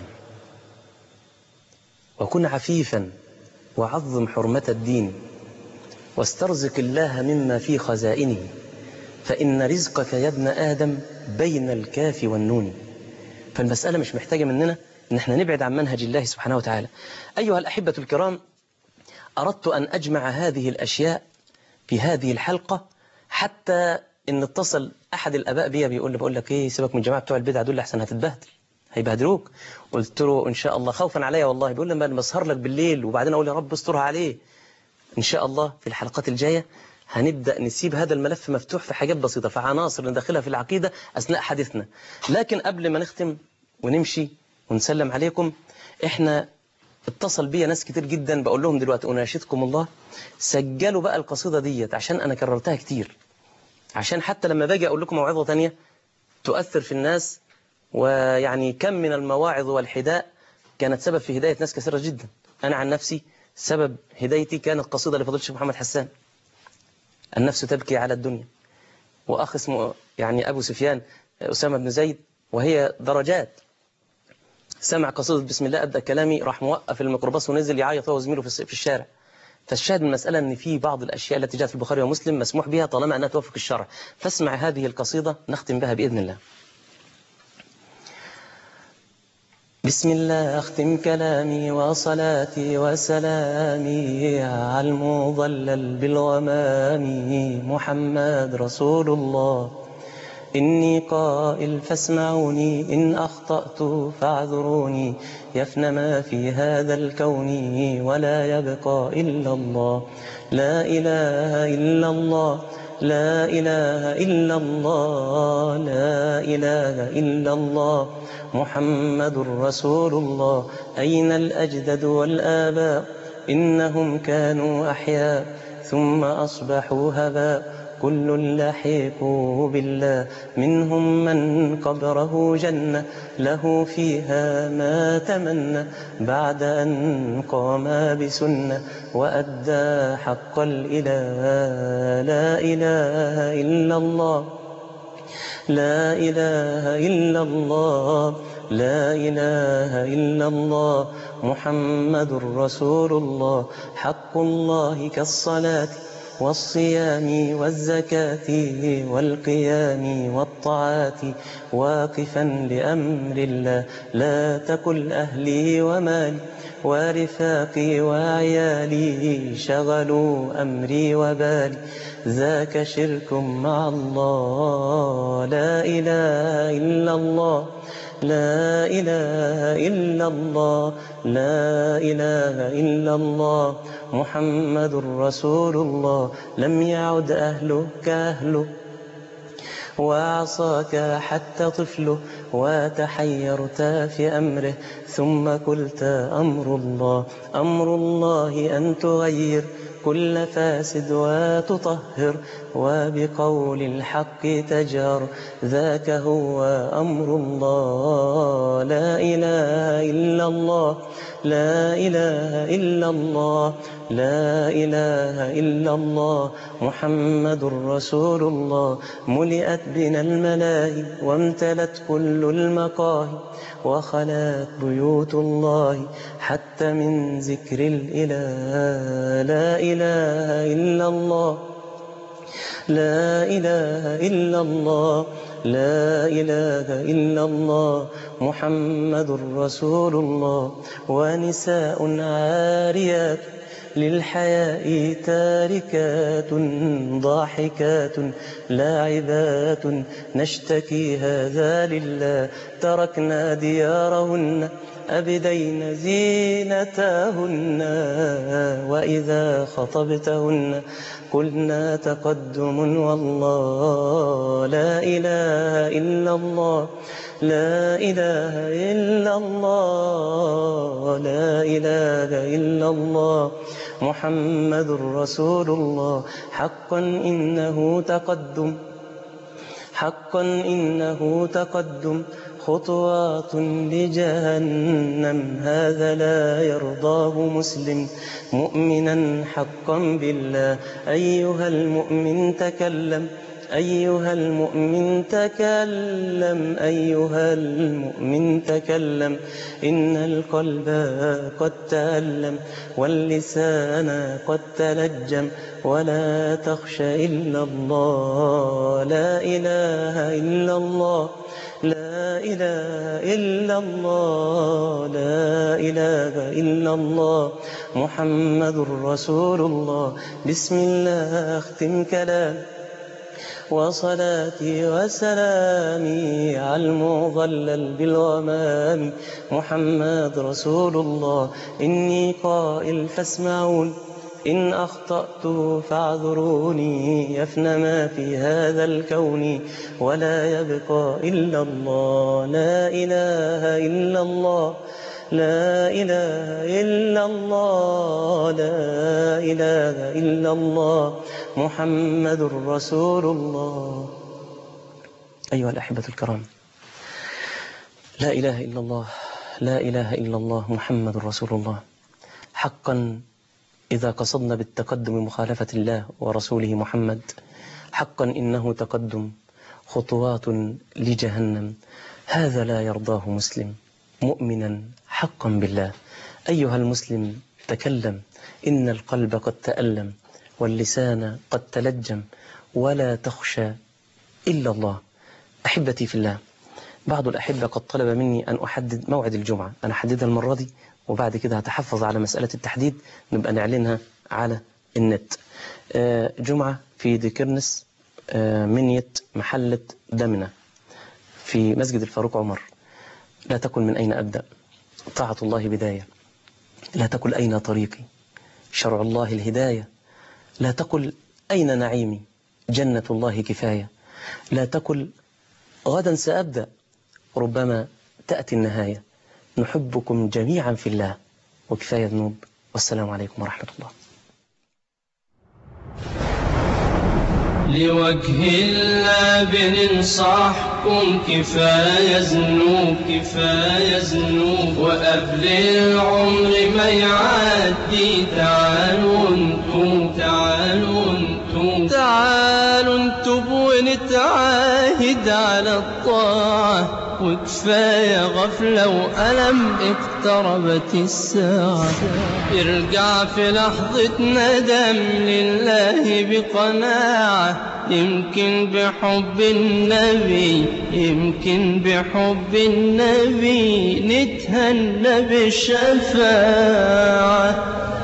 وكن عفيفا وعظم حرمة الدين، واسترزق الله مما في خزائنه، فإن رزقك يا ابن آدم بين الكاف والنون. فالمسألة مش محتاجة مننا إن احنا نبعد عن منهج الله سبحانه وتعالى. أيها الأحبة الكرام، أردت أن أجمع هذه الأشياء في هذه الحلقة، حتى إن اتصل أحد الآباء بيا بيقول لي بقول لك إيه، سيبك من جماعة بتوع البدع دول أحسن هتتبهدل هيبهدلوك. قلت له إن شاء الله خوفا عليا والله. بيقول لي أنا بسهر لك بالليل وبعدين أقول يا رب استرها عليه. إن شاء الله في الحلقات الجاية هنبدأ نسيب هذا الملف مفتوح في حاجات بسيطة، في عناصر ندخلها في العقيدة أثناء حديثنا. لكن قبل ما نختم ونمشي ونسلم عليكم، إحنا اتصل بيا ناس كتير جدا، بقول لهم دلوقتي أناشدكم الله سجلوا بقى القصيدة ديت، عشان أنا كررتها كتير، عشان حتى لما باجي أقول لكم موعظة تانية تؤثر في الناس. ويعني كم من المواعظ والحداء كانت سبب في هداية ناس كثيرة جدا. أنا عن نفسي سبب هدايتي كانت قصيدة لفضيلة الشيخ محمد حسان، النفس تبكي على الدنيا، وأخ اسمه يعني أبو سفيان أسامة بن زيد، وهي درجات. سمع قصيدة بسم الله أبدأ كلامي، راح موقف الميكروباص ونزل يعيط هو وزميله في الشارع. فالشاهد من المسألة أن في بعض الأشياء التي جاءت في البخاري ومسلم مسموح بها طالما أنها توافق الشرع. فاسمع هذه القصيدة نختم بها بإذن الله. بسم الله أختم كلامي وصلاتي وسلامي على المضلل بالغمام محمد رسول الله. إني قائل فاسمعوني، إن أخطأت فاعذروني، يفنى ما في هذا الكون ولا يبقى إلا الله. لا إله إلا الله، لا إله إلا الله، لا إله إلا الله محمد رسول الله. أين الأجداد والآباء؟ إنهم كانوا أحياء ثم أصبحوا هباء. كل لحقوا بالله، منهم من قبره جنة، له فيها ما تمنى بعد أن قام بسنة وأدى حق الإله. لا إله إلا الله، لا إله إلا الله، لا إله إلا الله محمد رسول الله. حق الله كالصلاة والصيام والزكاة والقيام والطاعات، واقفا لأمر الله. لا تقل أهلي ومالي ورفاقي وعيالي شغلوا أمري وبالي، ذاك شرك مع الله. لا إله إلا الله، لا إله إلا الله، لا إله إلا الله محمد رسول الله. لم يعد أهله كأهله وعصاك حتى طفله، وتحيرت في أمره ثم قلت أمر الله. أمر الله أن تغير كل فاسد وتطهر، وبقول الحق تجهر، ذاك هو أمر الله. لا إله إلا الله، لا إله إلا الله لا إله إلا الله محمد رسول الله ملئت بنا الملاهي وامتلت كل المقاهي وخلت بيوت الله حتى من ذكر الإله لا إله إلا الله لا إله إلا الله لا إله إلا الله محمد رسول الله ونساء عاريات للحياء تاركات ضاحكات لاعبات نشتكي هذا لله تركنا ديارهن أبدين زينتهن وإذا خطبتهن قلنا تقدم والله لا إله إلا الله لا إله إلا الله لا إله إلا الله محمد رسول الله حقا إنه تقدم حقا إنه تقدم خطوات لجهنم هذا لا يرضاه مسلم مؤمنا حقا بالله أيها المؤمن تكلم أيها المؤمن تكلم أيها المؤمن تكلم إن القلب قد تألم واللسان قد تلجم ولا تخش إلا الله لا إله إلا الله لا إله إلا الله لا إله إلا الله محمد رسول الله بسم الله أختم كلام وصلاتي وسلامي على المظلل بالغمام محمد رسول الله إني قائل فاسمعون إن أخطأت فاعذروني يفنى ما في هذا الكون ولا يبقى إلا الله لا إله إلا الله لا إله إلا الله لا إله إلا الله محمد رسول الله أيها الأحبة الكرام لا إله إلا الله لا إله إلا الله محمد رسول الله حقا إذا قصدنا بالتقدم مخالفة الله ورسوله محمد حقا إنه تقدم خطوات لجهنم هذا لا يرضاه مسلم مؤمنا حقا بالله أيها المسلم تكلم إن القلب قد تألم واللسان قد تلجم ولا تخشى إلا الله أحبتي في الله بعض الأحبة قد طلب مني أن أحدد موعد الجمعة أنا أحددها المرة دي وبعد كده هتحفظ على مسألة التحديد نبقى نعلنها على النت جمعة في ديكرنس منية محلة دمنة في مسجد الفاروق عمر لا تقل من أين أبدأ طاعة الله بداية لا تقل أين طريقي شرع الله الهداية لا تقل أين نعيمي جنة الله كفاية لا تقل غدا سأبدأ ربما تأتي النهاية نحبكم جميعا في الله وكفاية ذنوب والسلام عليكم ورحمة الله لوجه الله بننصحكم كفاية ذنوب كفاية ذنوب وقبل العمر ما يعدي تعالوا انتم تعالوا نتوب ونتعاهد على الطاعة وكفاية غفلة وألم اقتربت الساعة ارجع في لحظة ندم لله بقناعة يمكن بحب النبي يمكن بحب النبي نتهنى بالشفاعة